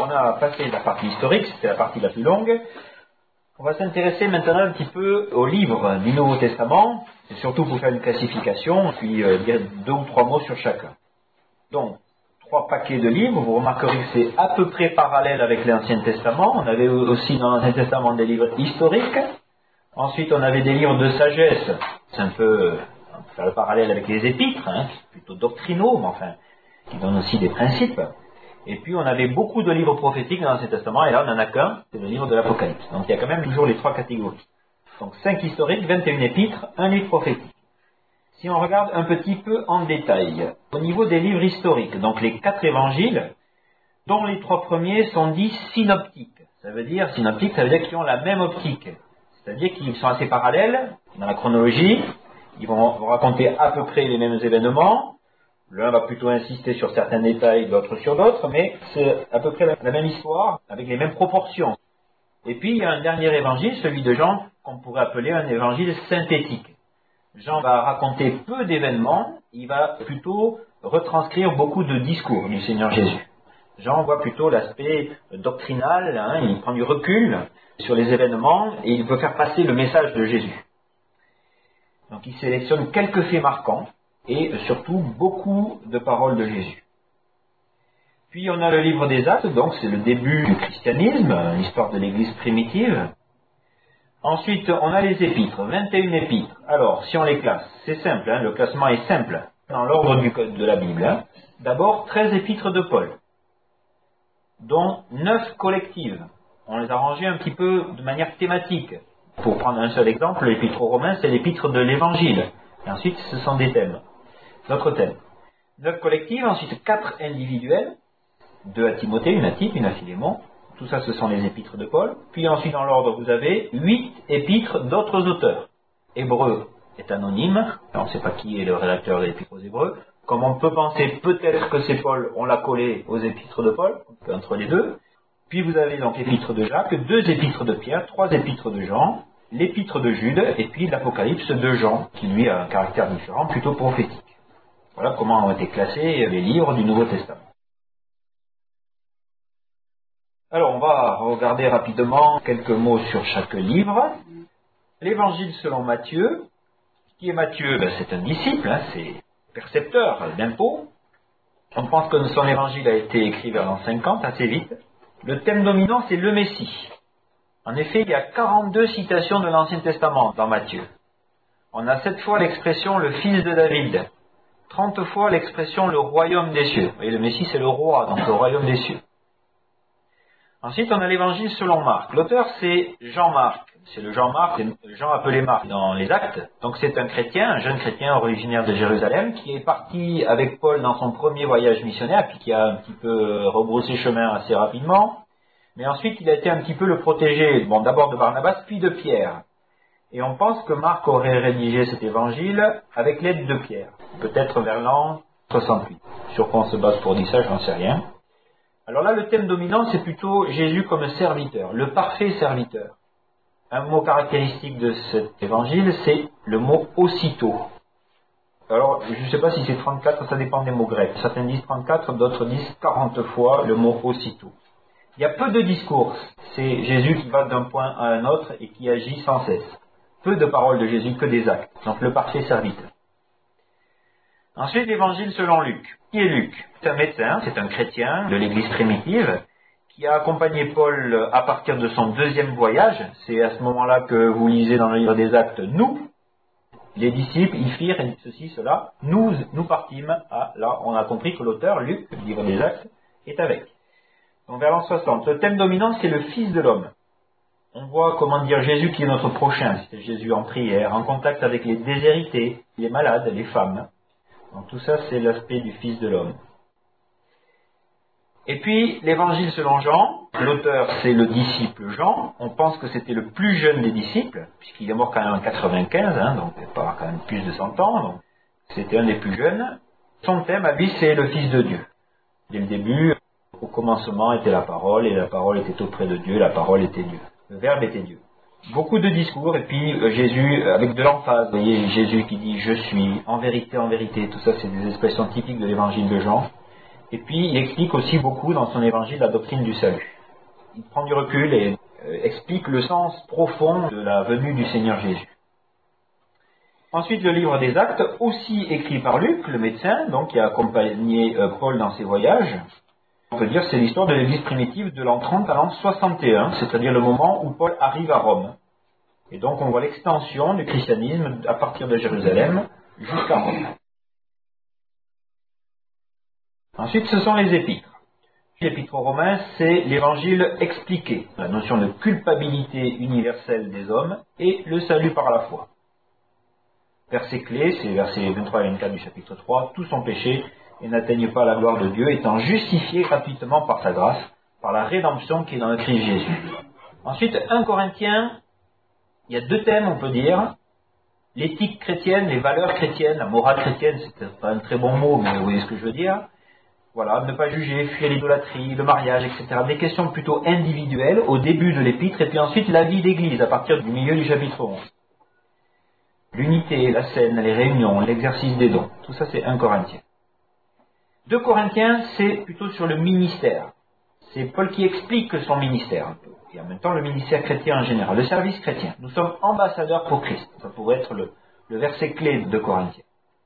A: on a passé la partie historique, c'était la partie la plus longue. On va s'intéresser maintenant un petit peu aux livres du Nouveau Testament, et surtout pour faire une classification, puis euh, dire deux ou trois mots sur chacun. Donc, trois paquets de livres, vous remarquerez que c'est à peu près parallèle avec l'Ancien Testament. On avait aussi dans l'Ancien Testament des livres historiques. Ensuite, on avait des livres de sagesse. C'est un peu, on peut faire le parallèle avec les épîtres, hein, plutôt doctrinaux, mais enfin, qui donnent aussi des principes. Et puis, on avait beaucoup de livres prophétiques dans l'Ancien Testament, et là, on n'en a qu'un, c'est le livre de l'Apocalypse. Donc, il y a quand même toujours les trois catégories. Donc, cinq historiques, vingt et un épîtres, un livre prophétique. Si on regarde un petit peu en détail, au niveau des livres historiques, donc les quatre évangiles, dont les trois premiers sont dits synoptiques. Ça veut dire, synoptiques, ça veut dire qu'ils ont la même optique. C'est-à-dire qu'ils sont assez parallèles dans la chronologie, ils vont, vont raconter à peu près les mêmes événements. L'un va plutôt insister sur certains détails, l'autre sur d'autres, mais c'est à peu près la, la même histoire, avec les mêmes proportions. Et puis, il y a un dernier évangile, celui de Jean, qu'on pourrait appeler un évangile synthétique. Jean va raconter peu d'événements, il va plutôt retranscrire beaucoup de discours du Seigneur Jésus. Jean voit plutôt l'aspect doctrinal, hein, il prend du recul sur les événements et il veut faire passer le message de Jésus. Donc il sélectionne quelques faits marquants et surtout beaucoup de paroles de Jésus. Puis on a le livre des Actes, donc c'est le début du christianisme, l'histoire de l'Église primitive. Ensuite, on a les épîtres, vingt et un épîtres. Alors, si on les classe, c'est simple, hein, le classement est simple, dans l'ordre du code de la Bible. Hein. D'abord, treize épîtres de Paul, dont neuf collectives. On les a rangées un petit peu de manière thématique. Pour prendre un seul exemple, l'épître aux Romains, c'est l'épître de l'Évangile. Et ensuite, ce sont des thèmes, d'autres thèmes. Neuf collectives, ensuite quatre individuels, deux à Timothée, une à Tite, une à Philémon. Tout ça, ce sont les épîtres de Paul. Puis ensuite, dans l'ordre, vous avez huit épîtres d'autres auteurs. Hébreu est anonyme. On ne sait pas qui est le rédacteur de l'épître aux Hébreux. Comme on peut penser peut-être que c'est Paul, on l'a collé aux épîtres de Paul, entre les deux. Puis vous avez donc l'épître de Jacques, deux épîtres de Pierre, trois épîtres de Jean, l'épître de Jude, et puis l'Apocalypse de Jean, qui lui a un caractère différent, plutôt prophétique. Voilà comment ont été classés les livres du Nouveau Testament. Alors, on va regarder rapidement quelques mots sur chaque livre. L'évangile selon Matthieu. Qui est Matthieu? Ben, c'est un disciple, hein, c'est percepteur d'impôts. On pense que son évangile a été écrit vers l'an cinquante, assez vite. Le thème dominant, c'est le Messie. En effet, il y a quarante-deux citations de l'Ancien Testament dans Matthieu. On a sept fois l'expression le fils de David, trente fois l'expression le royaume des cieux. Et le Messie, c'est le roi, donc le royaume des cieux. Ensuite, on a l'évangile selon Marc. L'auteur, c'est Jean-Marc. C'est le Jean-Marc, c'est Jean appelé Marc dans les Actes. Donc c'est un chrétien, un jeune chrétien originaire de Jérusalem, qui est parti avec Paul dans son premier voyage missionnaire, puis qui a un petit peu rebroussé chemin assez rapidement. Mais ensuite, il a été un petit peu le protégé, bon, d'abord de Barnabas, puis de Pierre. Et on pense que Marc aurait rédigé cet évangile avec l'aide de Pierre, peut-être vers l'an soixante-huit. Sur quoi on se base pour dire ça, je n'en sais rien. Alors là, le thème dominant, c'est plutôt Jésus comme serviteur, le parfait serviteur. Un mot caractéristique de cet évangile, c'est le mot aussitôt. Alors, je ne sais pas si c'est trente-quatre, ça dépend des mots grecs. Certains disent trente-quatre, d'autres disent quarante fois le mot aussitôt. Il y a peu de discours. C'est Jésus qui va d'un point à un autre et qui agit sans cesse. Peu de paroles de Jésus, que des actes. Donc le parfait serviteur. Ensuite, l'évangile selon Luc. Qui est Luc? C'est un médecin, c'est un chrétien de l'église primitive qui a accompagné Paul à partir de son deuxième voyage. C'est à ce moment-là que vous lisez dans le livre des Actes, nous, les disciples, ils firent ceci, cela, nous, nous partîmes. Ah, là, on a compris que l'auteur, Luc, le livre des Actes, est avec. Donc vers l'an soixante, le thème dominant, c'est le Fils de l'homme. On voit, comment dire, Jésus qui est notre prochain. C'est Jésus en prière, en contact avec les déshérités, les malades, les femmes. Donc tout ça, c'est l'aspect du Fils de l'homme. Et puis, l'évangile selon Jean, l'auteur, c'est le disciple Jean. On pense que c'était le plus jeune des disciples, puisqu'il est mort quand même en quatre-vingt-quinze, hein, donc il pas quand même plus de cent ans. Donc c'était un des plus jeunes. Son thème, à lui, c'est le Fils de Dieu. Dès le début, au commencement était la parole, et la parole était auprès de Dieu, la parole était Dieu. Le Verbe était Dieu. Beaucoup de discours, et puis euh, Jésus avec de l'emphase. Vous voyez, Jésus qui dit « je suis »,« en vérité, en vérité », tout ça c'est des expressions typiques de l'évangile de Jean. Et puis il explique aussi beaucoup dans son évangile la doctrine du salut. Il prend du recul et euh, explique le sens profond de la venue du Seigneur Jésus. Ensuite, le livre des Actes, aussi écrit par Luc, le médecin, donc qui a accompagné euh, Paul dans ses voyages. On peut dire que c'est l'histoire de l'Église primitive de l'an trente à l'an soixante et un, c'est-à-dire le moment où Paul arrive à Rome. Et donc on voit l'extension du christianisme à partir de Jérusalem jusqu'à Rome. Ensuite, ce sont les épîtres. L'épître aux Romains, c'est l'évangile expliqué, la notion de culpabilité universelle des hommes et le salut par la foi. Verset clé, c'est versets vingt-trois et vingt-quatre du chapitre trois, tous ont péché et n'atteignent pas la gloire de Dieu, étant justifiés gratuitement par sa grâce, par la rédemption qui est dans le Christ Jésus. Ensuite, un Corinthiens, il y a deux thèmes, on peut dire. L'éthique chrétienne, les valeurs chrétiennes, la morale chrétienne, c'est pas un très bon mot, mais vous voyez ce que je veux dire. Voilà, ne pas juger, fuir l'idolâtrie, le mariage, et cetera. Des questions plutôt individuelles au début de l'épître, et puis ensuite la vie d'église à partir du milieu du chapitre onze. L'unité, la scène, les réunions, l'exercice des dons, tout ça c'est un Corinthien. deux Corinthiens, c'est plutôt sur le ministère. C'est Paul qui explique son ministère un peu, et en même temps le ministère chrétien en général, le service chrétien. Nous sommes ambassadeurs pour Christ, ça pourrait être le, le verset clé de Corinthiens.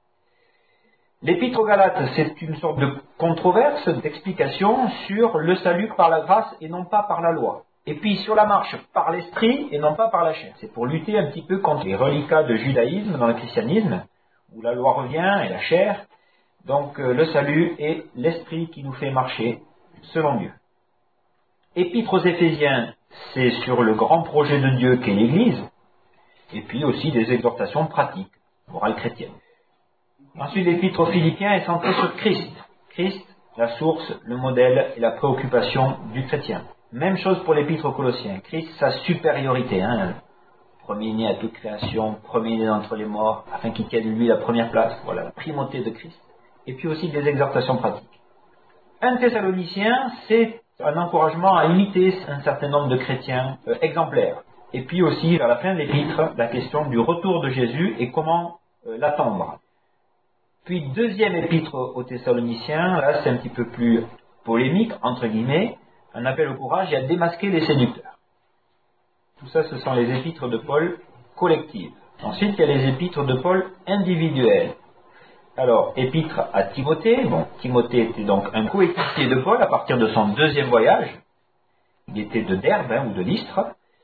A: L'Épître aux Galates, c'est une sorte de controverse, d'explication sur le salut par la grâce et non pas par la loi. Et puis sur la marche par l'esprit et non pas par la chair. C'est pour lutter un petit peu contre les reliquats de judaïsme dans le christianisme, où la loi revient et la chair. Donc euh, le salut est l'esprit qui nous fait marcher selon Dieu. Épître aux Éphésiens, c'est sur le grand projet de Dieu qu'est l'Église, et puis aussi des exhortations pratiques, morale chrétienne. Ensuite, l'Épître aux Philippiens est centré sur Christ. Christ, la source, le modèle et la préoccupation du chrétien. Même chose pour l'Épître aux Colossiens. Christ, sa supériorité, hein, premier-né à toute création, premier-né d'entre les morts, afin qu'il tienne lui la première place. Voilà, la primauté de Christ. Et puis aussi des exhortations pratiques. Un Thessalonicien, c'est un encouragement à imiter un certain nombre de chrétiens euh, exemplaires. Et puis aussi, vers la fin de l'Épître, la question du retour de Jésus et comment euh, l'attendre. Puis, deuxième épître aux Thessaloniciens, là c'est un petit peu plus polémique, entre guillemets, un appel au courage et à démasquer les séducteurs. Tout ça, ce sont les épîtres de Paul collectives. Ensuite, il y a les épîtres de Paul individuelles. Alors, épître à Timothée, bon, Timothée était donc un coéquipier de Paul à partir de son deuxième voyage. Il était de Derbe hein, ou de Lystre.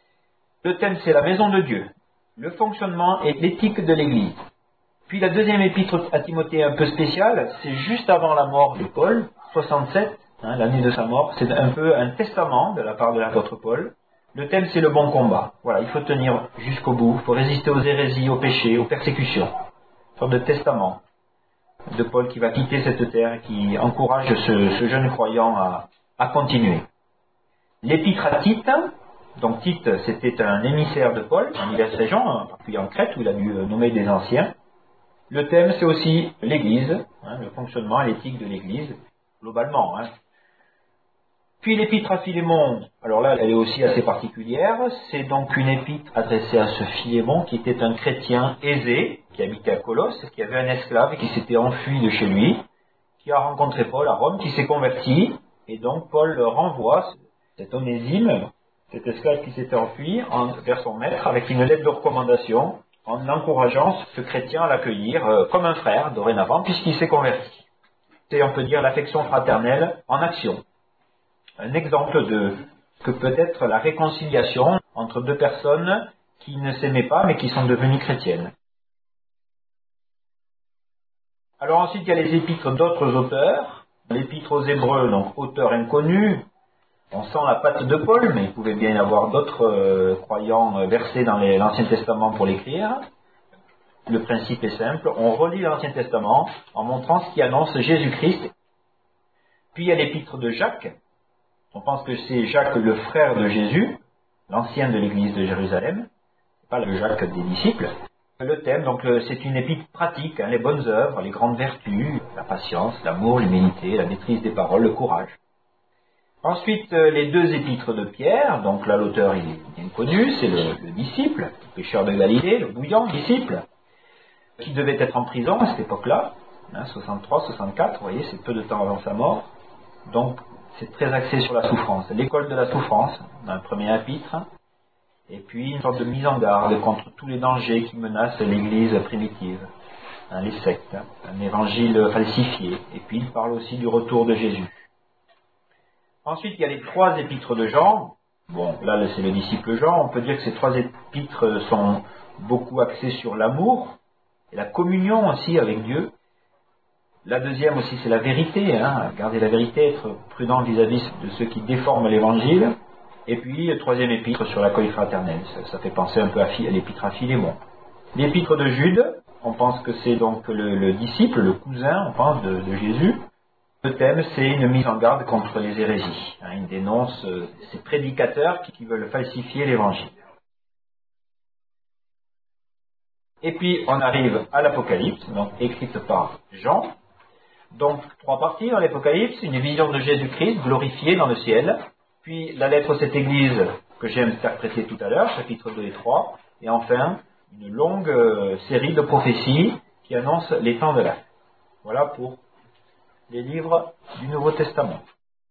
A: Le thème, c'est la maison de Dieu, le fonctionnement et l'éthique de l'Église. Puis la deuxième épître à Timothée un peu spéciale, c'est juste avant la mort de Paul, soixante-sept, hein, l'année de sa mort. C'est un peu un testament de la part de l'apôtre Paul. Le thème, c'est le bon combat. Voilà, il faut tenir jusqu'au bout, il faut résister aux hérésies, aux péchés, aux persécutions. Une sorte de testament de Paul qui va quitter cette terre et qui encourage ce, ce jeune croyant à, à continuer. L'épître à Tite, donc Tite, c'était un émissaire de Paul, en Hiver-Région, en particulier en Crète, où il a dû nommer des anciens. Le thème, c'est aussi l'Église, hein, le fonctionnement et l'éthique de l'Église, globalement. Hein. Puis l'épître à Philémon, alors là, elle est aussi assez particulière. C'est donc une épître adressée à ce Philémon qui était un chrétien aisé, qui habitait à Colosse, qui avait un esclave et qui s'était enfui de chez lui, qui a rencontré Paul à Rome, qui s'est converti, et donc Paul le renvoie, cet Onésime, cet esclave qui s'était enfui, en, vers son maître, avec une lettre de recommandation, en encourageant ce chrétien à l'accueillir euh, comme un frère dorénavant, puisqu'il s'est converti. C'est, on peut dire, l'affection fraternelle en action. Un exemple de que peut être la réconciliation entre deux personnes qui ne s'aimaient pas, mais qui sont devenues chrétiennes. Alors ensuite, il y a les épîtres d'autres auteurs. L'épître aux Hébreux, donc auteur inconnu. On sent la patte de Paul, mais il pouvait bien y avoir d'autres euh, croyants euh, versés dans les, l'Ancien Testament pour l'écrire. Le principe est simple, on relit l'Ancien Testament en montrant ce qui annonce Jésus-Christ. Puis il y a l'épître de Jacques. On pense que c'est Jacques le frère de Jésus, l'ancien de l'église de Jérusalem, pas le Jacques des disciples. Le thème, donc c'est une épître pratique, hein, les bonnes œuvres, les grandes vertus, la patience, l'amour, l'humilité, la maîtrise des paroles, le courage. Ensuite, les deux épîtres de Pierre, donc là l'auteur il est bien connu, c'est le, le disciple, le pécheur de Galilée, le bouillant disciple, qui devait être en prison à cette époque-là. hein, soixante-trois, soixante-quatre, vous voyez, c'est peu de temps avant sa mort. Donc, c'est très axé sur la souffrance. L'école de la souffrance, dans le premier épître, et puis une sorte de mise en garde contre tous les dangers qui menacent l'Église primitive, hein, les sectes, un évangile falsifié, et puis il parle aussi du retour de Jésus. Ensuite, il y a les trois épîtres de Jean. Bon, là, c'est le disciple Jean. On peut dire que ces trois épîtres sont beaucoup axés sur l'amour et la communion aussi avec Dieu. La deuxième aussi, c'est la vérité, hein, garder la vérité, être prudent vis-à-vis de ceux qui déforment l'évangile. Et puis, le troisième épître sur l'accueil fraternel. Ça, ça fait penser un peu à, à l'épître à Philémon. L'épître de Jude, on pense que c'est donc le, le disciple, le cousin, on pense, de, de Jésus. Le thème, c'est une mise en garde contre les hérésies. Hein, il dénonce euh, ces prédicateurs qui, qui veulent falsifier l'évangile. Et puis, on arrive à l'Apocalypse, donc écrite par Jean. Donc, trois parties dans l'Apocalypse, une vision de Jésus-Christ glorifié dans le ciel, puis la lettre à cette église que j'ai interprétée tout à l'heure, chapitres deux et trois, et enfin, une longue euh, série de prophéties qui annoncent les temps de la fin. Voilà pour les livres du Nouveau Testament.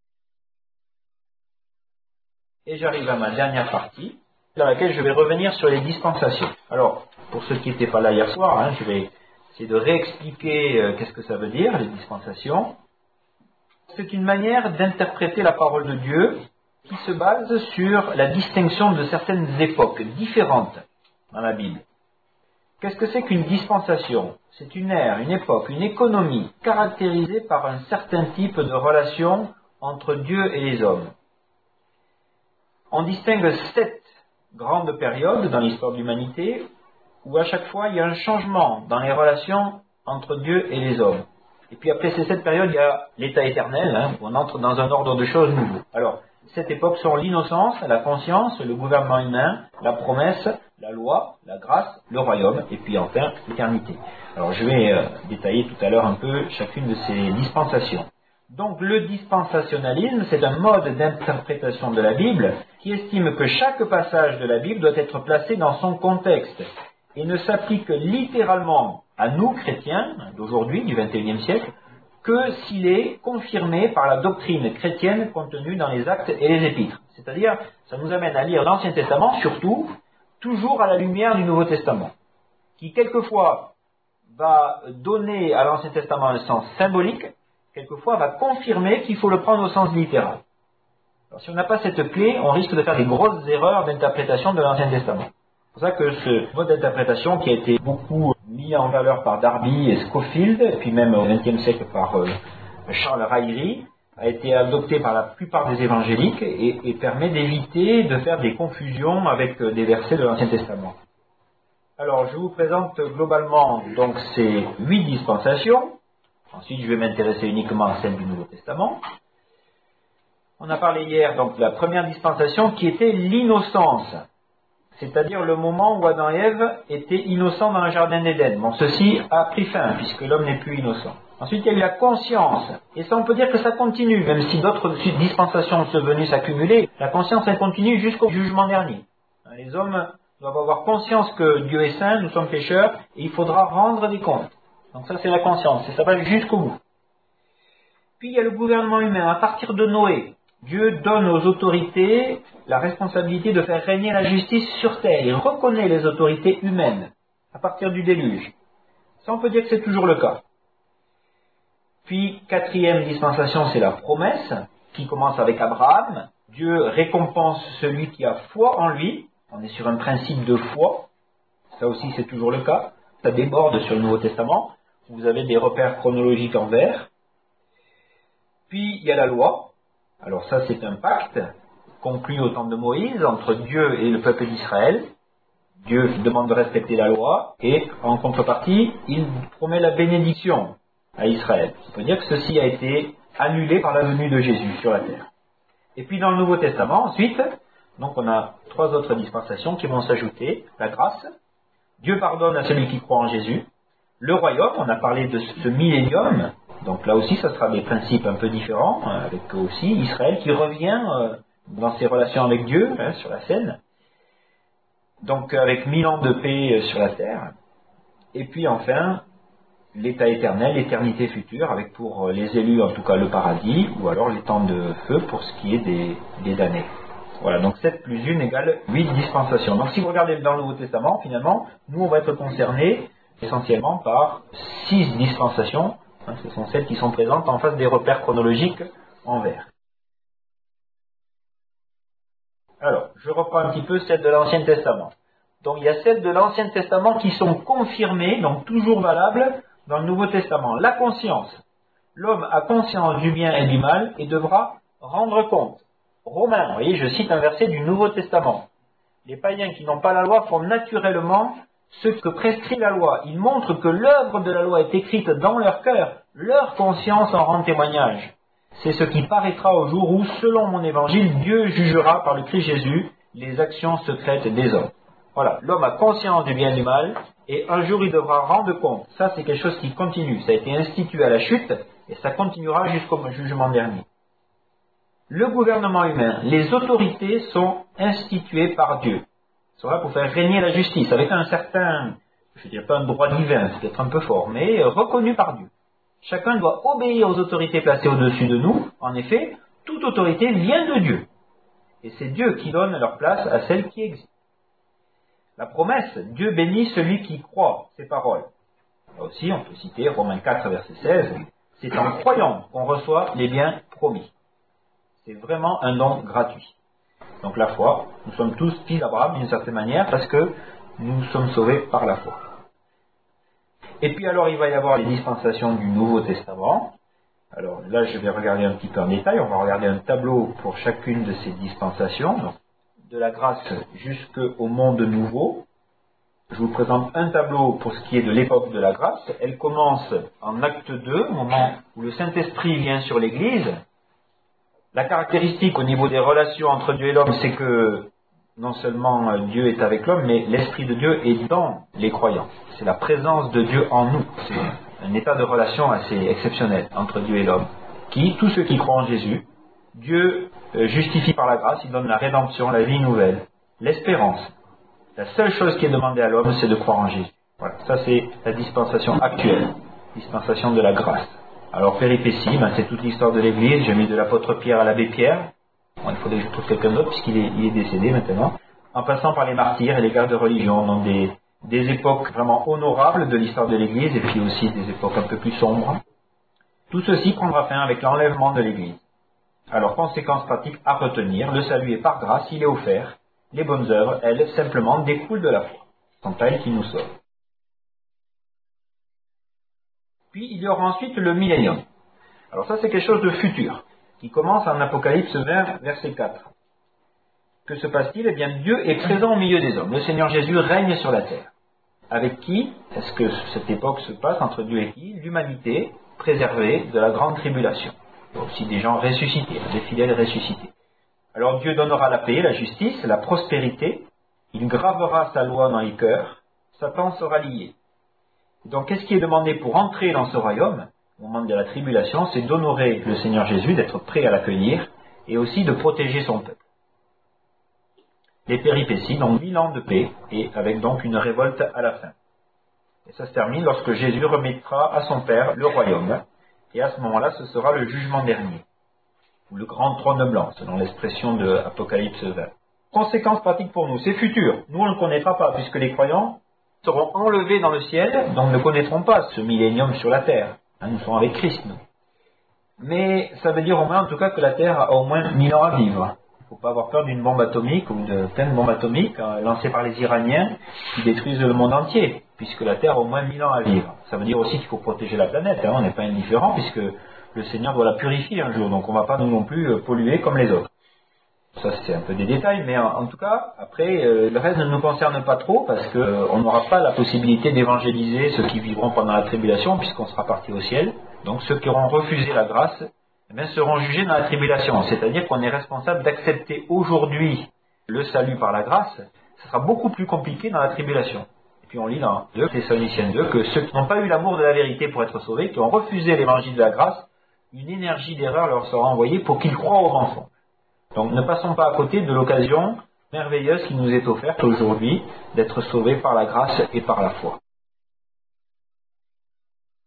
A: Et j'arrive à ma dernière partie, dans laquelle je vais revenir sur les dispensations. Alors, pour ceux qui n'étaient pas là hier soir, hein, je vais essayer de réexpliquer euh, qu'est-ce que ça veut dire, les dispensations. C'est une manière d'interpréter la parole de Dieu qui se base sur la distinction de certaines époques différentes dans la Bible. Qu'est-ce que c'est qu'une dispensation? C'est une ère, une époque, une économie caractérisée par un certain type de relation entre Dieu et les hommes. On distingue sept grandes périodes dans l'histoire de l'humanité où à chaque fois il y a un changement dans les relations entre Dieu et les hommes. Et puis après ces sept périodes, il y a l'état éternel, hein, où on entre dans un ordre de choses nouveau. Alors, cette époque sont l'innocence, la conscience, le gouvernement humain, la promesse, la loi, la grâce, le royaume, et puis enfin l'éternité. Alors je vais euh, détailler tout à l'heure un peu chacune de ces dispensations. Donc le dispensationalisme, c'est un mode d'interprétation de la Bible qui estime que chaque passage de la Bible doit être placé dans son contexte et ne s'applique littéralement à nous, chrétiens, d'aujourd'hui, du vingt et unième siècle, que s'il est confirmé par la doctrine chrétienne contenue dans les actes et les épîtres. C'est-à-dire, ça nous amène à lire l'Ancien Testament, surtout, toujours à la lumière du Nouveau Testament, qui quelquefois va donner à l'Ancien Testament un sens symbolique, quelquefois va confirmer qu'il faut le prendre au sens littéral. Alors, si on n'a pas cette clé, on risque de faire des grosses erreurs d'interprétation de l'Ancien Testament. C'est pour ça que ce mode d'interprétation qui a été beaucoup mis en valeur par Darby et Scofield, et puis même au vingtième siècle par euh, Charles Ryrie, a été adopté par la plupart des évangéliques et, et permet d'éviter de faire des confusions avec des versets de l'Ancien Testament. Alors, je vous présente globalement donc ces huit dispensations. Ensuite, je vais m'intéresser uniquement à celle du Nouveau Testament. On a parlé hier donc de la première dispensation qui était l'innocence. C'est-à-dire le moment où Adam et Ève étaient innocents dans le jardin d'Éden. Bon, ceci a pris fin, puisque l'homme n'est plus innocent. Ensuite, il y a eu la conscience. Et ça, on peut dire que ça continue, même si d'autres dispensations sont venues s'accumuler. La conscience, elle continue jusqu'au jugement dernier. Les hommes doivent avoir conscience que Dieu est saint, nous sommes pécheurs, et il faudra rendre des comptes. Donc ça, c'est la conscience, et ça va jusqu'au bout. Puis, il y a le gouvernement humain. À partir de Noé, Dieu donne aux autorités la responsabilité de faire régner la justice sur terre. Il reconnaît les autorités humaines à partir du déluge. Ça, on peut dire que c'est toujours le cas. Puis, quatrième dispensation, c'est la promesse, qui commence avec Abraham. Dieu récompense celui qui a foi en lui. On est sur un principe de foi. Ça aussi, c'est toujours le cas. Ça déborde sur le Nouveau Testament. Vous avez des repères chronologiques en vert. Puis, il y a la loi. Alors ça, c'est un pacte conclu au temps de Moïse entre Dieu et le peuple d'Israël. Dieu demande de respecter la loi et en contrepartie, il promet la bénédiction à Israël. On peut dire que ceci a été annulé par la venue de Jésus sur la terre. Et puis dans le Nouveau Testament, ensuite, donc on a trois autres dispensations qui vont s'ajouter. La grâce, Dieu pardonne à celui qui croit en Jésus. Le royaume, on a parlé de ce millénium. Donc là aussi, ça sera des principes un peu différents, avec aussi Israël qui revient euh, dans ses relations avec Dieu, hein, sur la scène. Donc avec mille ans de paix sur la terre. Et puis enfin, l'état éternel, l'éternité future, avec pour les élus en tout cas le paradis, ou alors les temps de feu pour ce qui est des, des damnés. Voilà, donc sept plus un égale huit dispensations. Donc si vous regardez dans le Nouveau Testament, finalement, nous on va être concernés essentiellement par six dispensations. Hein, ce sont celles qui sont présentes en face des repères chronologiques en vert. Alors, je reprends un petit peu celles de l'Ancien Testament. Donc il y a celles de l'Ancien Testament qui sont confirmées, donc toujours valables, dans le Nouveau Testament. La conscience. L'homme a conscience du bien et du mal et devra rendre compte. Romains, vous voyez, je cite un verset du Nouveau Testament. Les païens qui n'ont pas la loi font naturellement ce que prescrit la loi. Ils montrent que l'œuvre de la loi est écrite dans leur cœur. Leur conscience en rend témoignage. C'est ce qui paraîtra au jour où, selon mon évangile, Dieu jugera par le Christ Jésus les actions secrètes des hommes. Voilà, l'homme a conscience du bien et du mal, et un jour il devra rendre compte. Ça, c'est quelque chose qui continue. Ça a été institué à la chute, et ça continuera jusqu'au jugement dernier. Le gouvernement humain, les autorités sont instituées par Dieu. Ils sont là pour faire régner la justice, avec un certain, je ne dirais pas un droit divin, c'est peut-être un peu fort, mais reconnu par Dieu. Chacun doit obéir aux autorités placées au-dessus de nous. En effet, toute autorité vient de Dieu. Et c'est Dieu qui donne leur place à celle qui existe. La promesse, Dieu bénit celui qui croit ces paroles. Là aussi, on peut citer Romains quatre, verset seize. C'est en croyant qu'on reçoit les biens promis. C'est vraiment un don gratuit. Donc la foi, nous sommes tous fils d'Abraham d'une certaine manière parce que nous sommes sauvés par la foi. Et puis alors il va y avoir les dispensations du Nouveau Testament. Alors là je vais regarder un petit peu en détail, on va regarder un tableau pour chacune de ces dispensations, donc, de la grâce jusqu'au monde nouveau. Je vous présente un tableau pour ce qui est de l'époque de la grâce. Elle commence en acte deux, au moment où le Saint-Esprit vient sur l'Église. La caractéristique au niveau des relations entre Dieu et l'homme, c'est que non seulement Dieu est avec l'homme, mais l'Esprit de Dieu est dans les croyants. C'est la présence de Dieu en nous. C'est un état de relation assez exceptionnel entre Dieu et l'homme. Qui, tous ceux qui croient en Jésus, Dieu justifie par la grâce, il donne la rédemption, la vie nouvelle, l'espérance. La seule chose qui est demandée à l'homme, c'est de croire en Jésus. Voilà, ça c'est la dispensation actuelle, dispensation de la grâce. Alors péripétie, ben, c'est toute l'histoire de l'Église. J'ai mis de l'apôtre Pierre à l'abbé Pierre. Bon, il faudrait que je trouve quelqu'un d'autre puisqu'il est, il est décédé maintenant. En passant par les martyrs et les guerres de religion, donc des, des époques vraiment honorables de l'histoire de l'Église et puis aussi des époques un peu plus sombres. Tout ceci prendra fin avec l'enlèvement de l'Église. Alors, conséquences pratiques à retenir, le salut est par grâce, il est offert. Les bonnes œuvres, elles, simplement découlent de la foi. Ce sont elles qui nous sauvent. Puis, il y aura ensuite le millénium. Alors ça, c'est quelque chose de futur, qui commence en Apocalypse vingt, verset quatre. Que se passe-t-il? Eh bien, Dieu est présent au milieu des hommes. Le Seigneur Jésus règne sur la terre. Avec qui est-ce que cette époque se passe entre Dieu et qui? L'humanité préservée de la grande tribulation. Il y a aussi des gens ressuscités, des fidèles ressuscités. Alors Dieu donnera la paix, la justice, la prospérité. Il gravera sa loi dans les cœurs. Satan sera lié. Donc, qu'est-ce qui est demandé pour entrer dans ce royaume, au moment de la tribulation? C'est d'honorer le Seigneur Jésus, d'être prêt à l'accueillir, et aussi de protéger son peuple. Les péripéties, donc mille ans de paix, et avec donc une révolte à la fin. Et ça se termine lorsque Jésus remettra à son Père le royaume, et à ce moment-là, ce sera le jugement dernier, ou le grand trône blanc, selon l'expression de Apocalypse vingt. Conséquences pratiques pour nous, c'est futur. Nous, on ne le connaîtra pas, puisque les croyants seront enlevés dans le ciel, donc ne connaîtront pas ce millénium sur la terre. Hein, nous serons avec Christ, nous. Mais ça veut dire au moins, en tout cas, que la terre a au moins mille ans à vivre. Il ne faut pas avoir peur d'une bombe atomique ou de plein de bombes atomiques euh, lancées par les Iraniens qui détruisent le monde entier, puisque la terre a au moins mille ans à vivre. Ça veut dire aussi qu'il faut protéger la planète. Hein, on n'est pas indifférent, puisque le Seigneur doit la purifier un jour, donc on ne va pas nous non plus euh, polluer comme les autres. Ça, c'est un peu des détails, mais en, en tout cas, après, euh, le reste ne nous concerne pas trop, parce qu'on euh, n'aura pas la possibilité d'évangéliser ceux qui vivront pendant la tribulation, puisqu'on sera parti au ciel. Donc ceux qui auront refusé la grâce, eh bien, seront jugés dans la tribulation. C'est-à-dire qu'on est responsable d'accepter aujourd'hui le salut par la grâce. Ce sera beaucoup plus compliqué dans la tribulation. Et puis on lit dans deux Thessaloniciens deux que ceux qui n'ont pas eu l'amour de la vérité pour être sauvés, qui ont refusé l'évangile de la grâce, une énergie d'erreur leur sera envoyée pour qu'ils croient au mensonge. Donc ne passons pas à côté de l'occasion merveilleuse qui nous est offerte aujourd'hui d'être sauvés par la grâce et par la foi.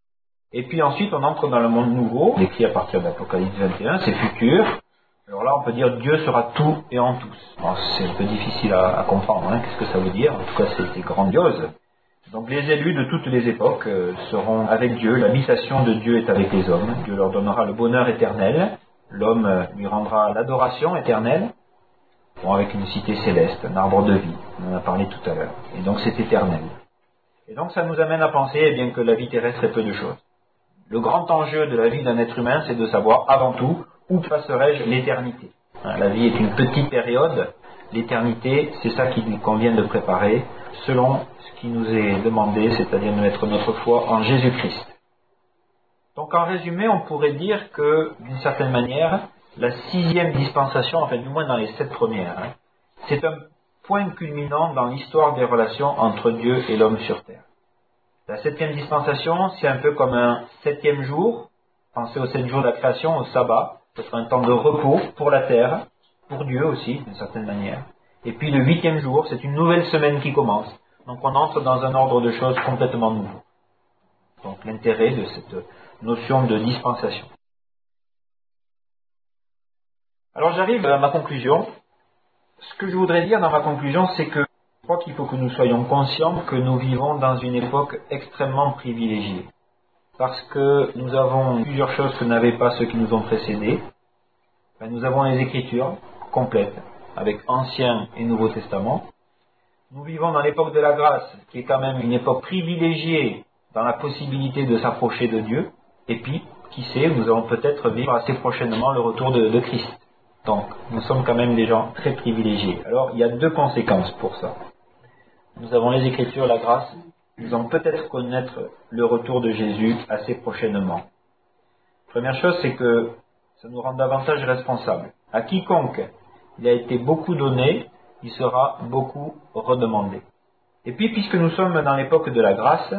A: Et puis ensuite, on entre dans le monde nouveau, décrit à partir d'Apocalypse vingt et un, c'est futur. Alors là, on peut dire Dieu sera tout et en tous. Bon, c'est un peu difficile à, à comprendre, hein, qu'est-ce que ça veut dire. En tout cas, c'est grandiose. Donc les élus de toutes les époques euh, seront avec Dieu. L'habitation de Dieu est avec les hommes. Dieu leur donnera le bonheur éternel. L'homme euh, lui rendra l'adoration éternelle. Bon, avec une cité céleste, un arbre de vie. On en a parlé tout à l'heure. Et donc c'est éternel. Et donc ça nous amène à penser eh bien, que la vie terrestre est peu de choses. Le grand enjeu de la vie d'un être humain, c'est de savoir avant tout où passerai-je l'éternité. Hein, la vie est une petite période. L'éternité, c'est ça qu'il convient de préparer selon ce qui nous est demandé, c'est-à-dire de mettre notre foi en Jésus-Christ. Donc en résumé, on pourrait dire que, d'une certaine manière, la sixième dispensation, enfin du moins dans les sept premières, hein, c'est un point culminant dans l'histoire des relations entre Dieu et l'homme sur terre. La septième dispensation, c'est un peu comme un septième jour. Pensez aux sept jours de la création, au sabbat. C'est un temps de repos pour la terre, pour Dieu aussi, d'une certaine manière. Et puis le huitième jour, c'est une nouvelle semaine qui commence. Donc on entre dans un ordre de choses complètement nouveau. Donc l'intérêt de cette notion de dispensation. Alors j'arrive à ma conclusion. Ce que je voudrais dire dans ma conclusion, c'est que je crois qu'il faut que nous soyons conscients que nous vivons dans une époque extrêmement privilégiée. Parce que nous avons plusieurs choses que n'avaient pas ceux qui nous ont précédés. Ben, nous avons les Écritures complètes, avec Ancien et Nouveau Testament. Nous vivons dans l'époque de la grâce, qui est quand même une époque privilégiée dans la possibilité de s'approcher de Dieu. Et puis, qui sait, nous allons peut-être vivre assez prochainement le retour de, de Christ. Donc, nous sommes quand même des gens très privilégiés. Alors, il y a deux conséquences pour ça. Nous avons les Écritures, la grâce. Nous allons peut-être connaître le retour de Jésus assez prochainement. Première chose, c'est que ça nous rend davantage responsables. À quiconque il a été beaucoup donné, il sera beaucoup redemandé. Et puis, puisque nous sommes dans l'époque de la grâce,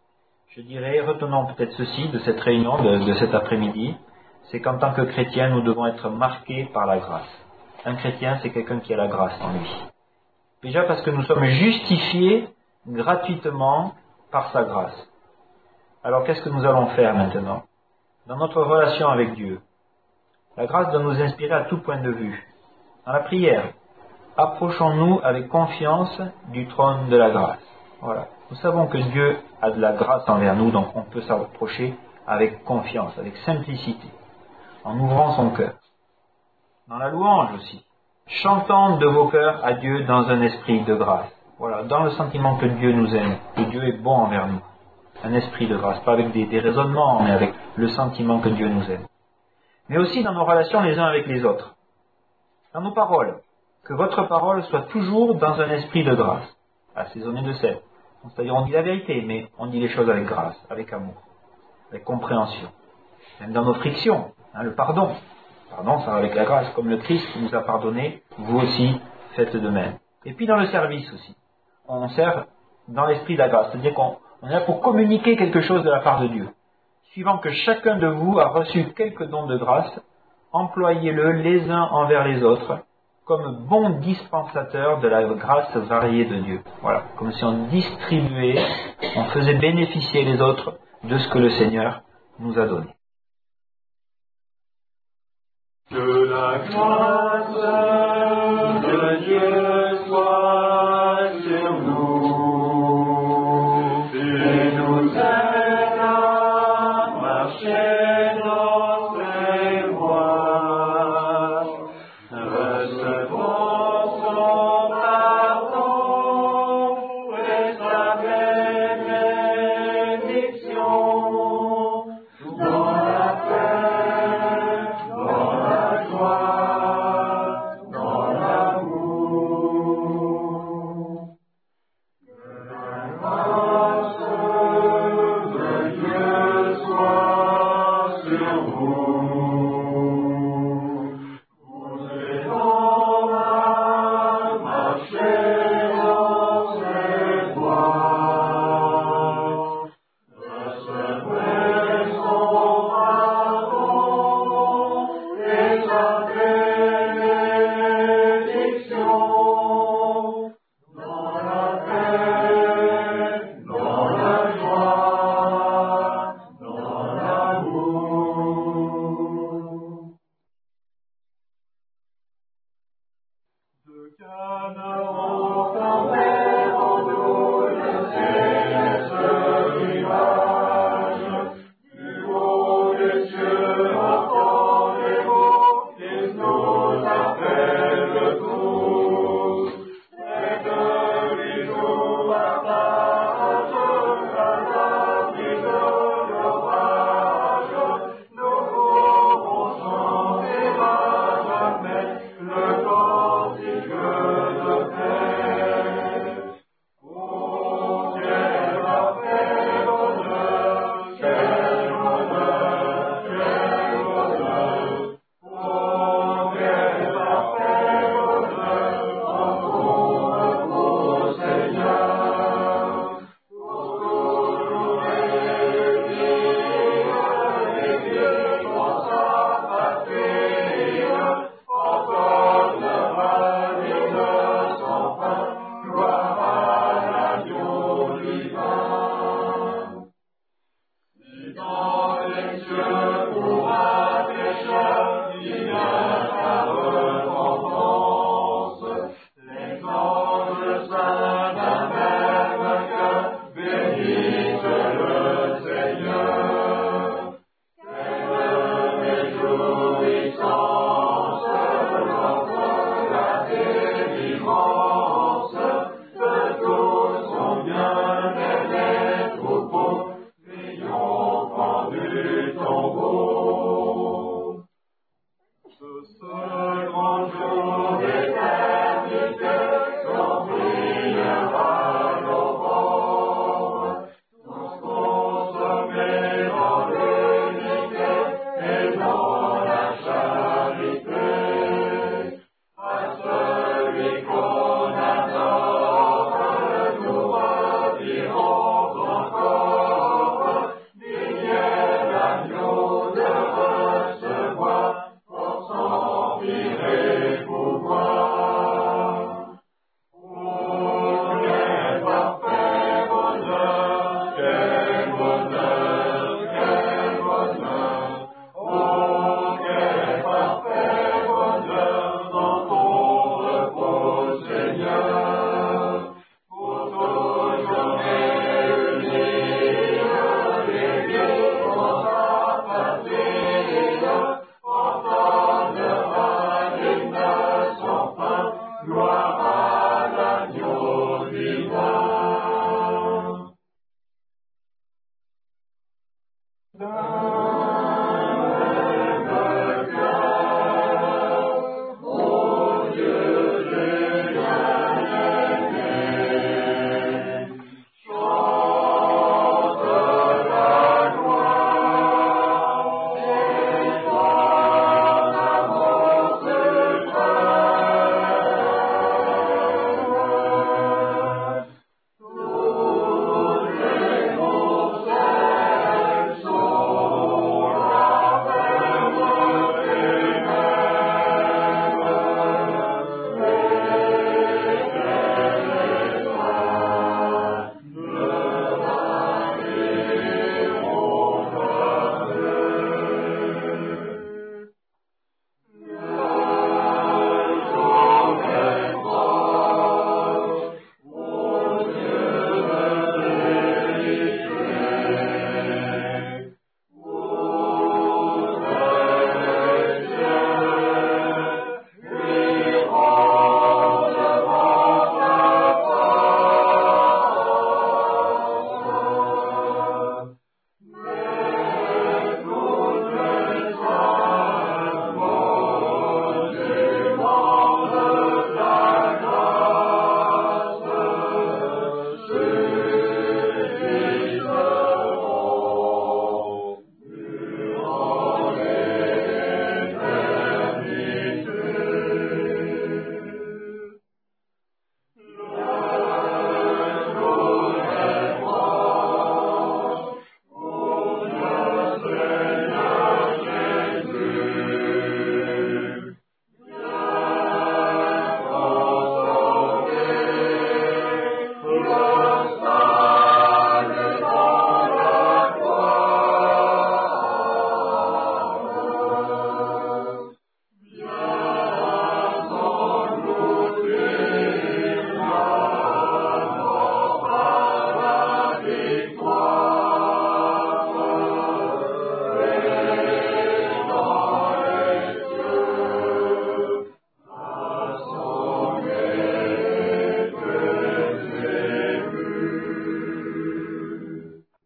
A: je dirais, retenons peut-être ceci de cette réunion de, de cet après-midi, c'est qu'en tant que chrétien, nous devons être marqués par la grâce. Un chrétien, c'est quelqu'un qui a la grâce en lui. Déjà parce que nous sommes justifiés gratuitement par sa grâce. Alors qu'est-ce que nous allons faire maintenant? Dans notre relation avec Dieu, la grâce doit nous inspirer à tout point de vue. Dans la prière, approchons-nous avec confiance du trône de la grâce. Voilà. Nous savons que Dieu a de la grâce envers nous, donc on peut s'approcher avec confiance, avec simplicité, en ouvrant son cœur. Dans la louange aussi, chantons de vos cœurs à Dieu dans un esprit de grâce. Voilà, dans le sentiment que Dieu nous aime, que Dieu est bon envers nous. Un esprit de grâce, pas avec des, des raisonnements, mais avec le sentiment que Dieu nous aime. Mais aussi dans nos relations les uns avec les autres. Dans nos paroles, que votre parole soit toujours dans un esprit de grâce, assaisonné de sel. C'est-à-dire on dit la vérité, mais on dit les choses avec grâce, avec amour, avec compréhension. Même dans nos frictions, hein, le pardon. Pardon, ça va avec la grâce. Comme le Christ nous a pardonné, vous aussi faites de même. Et puis dans le service aussi. On sert dans l'esprit de la grâce. C'est-à-dire qu'on on est là pour communiquer quelque chose de la part de Dieu. Suivant que chacun de vous a reçu quelques dons de grâce, employez-le les uns envers les autres comme bons dispensateurs de la grâce variée de Dieu. Voilà, comme si on distribuait, on faisait bénéficier les autres de ce que le Seigneur nous a donné.
B: Que la grâce de Dieu soit sur nous et nous aide à marcher dans ses voies. Recevons son pardon et sa bénédiction dans la paix, dans la joie, dans l'amour. Que la grâce de Dieu soit sur vous.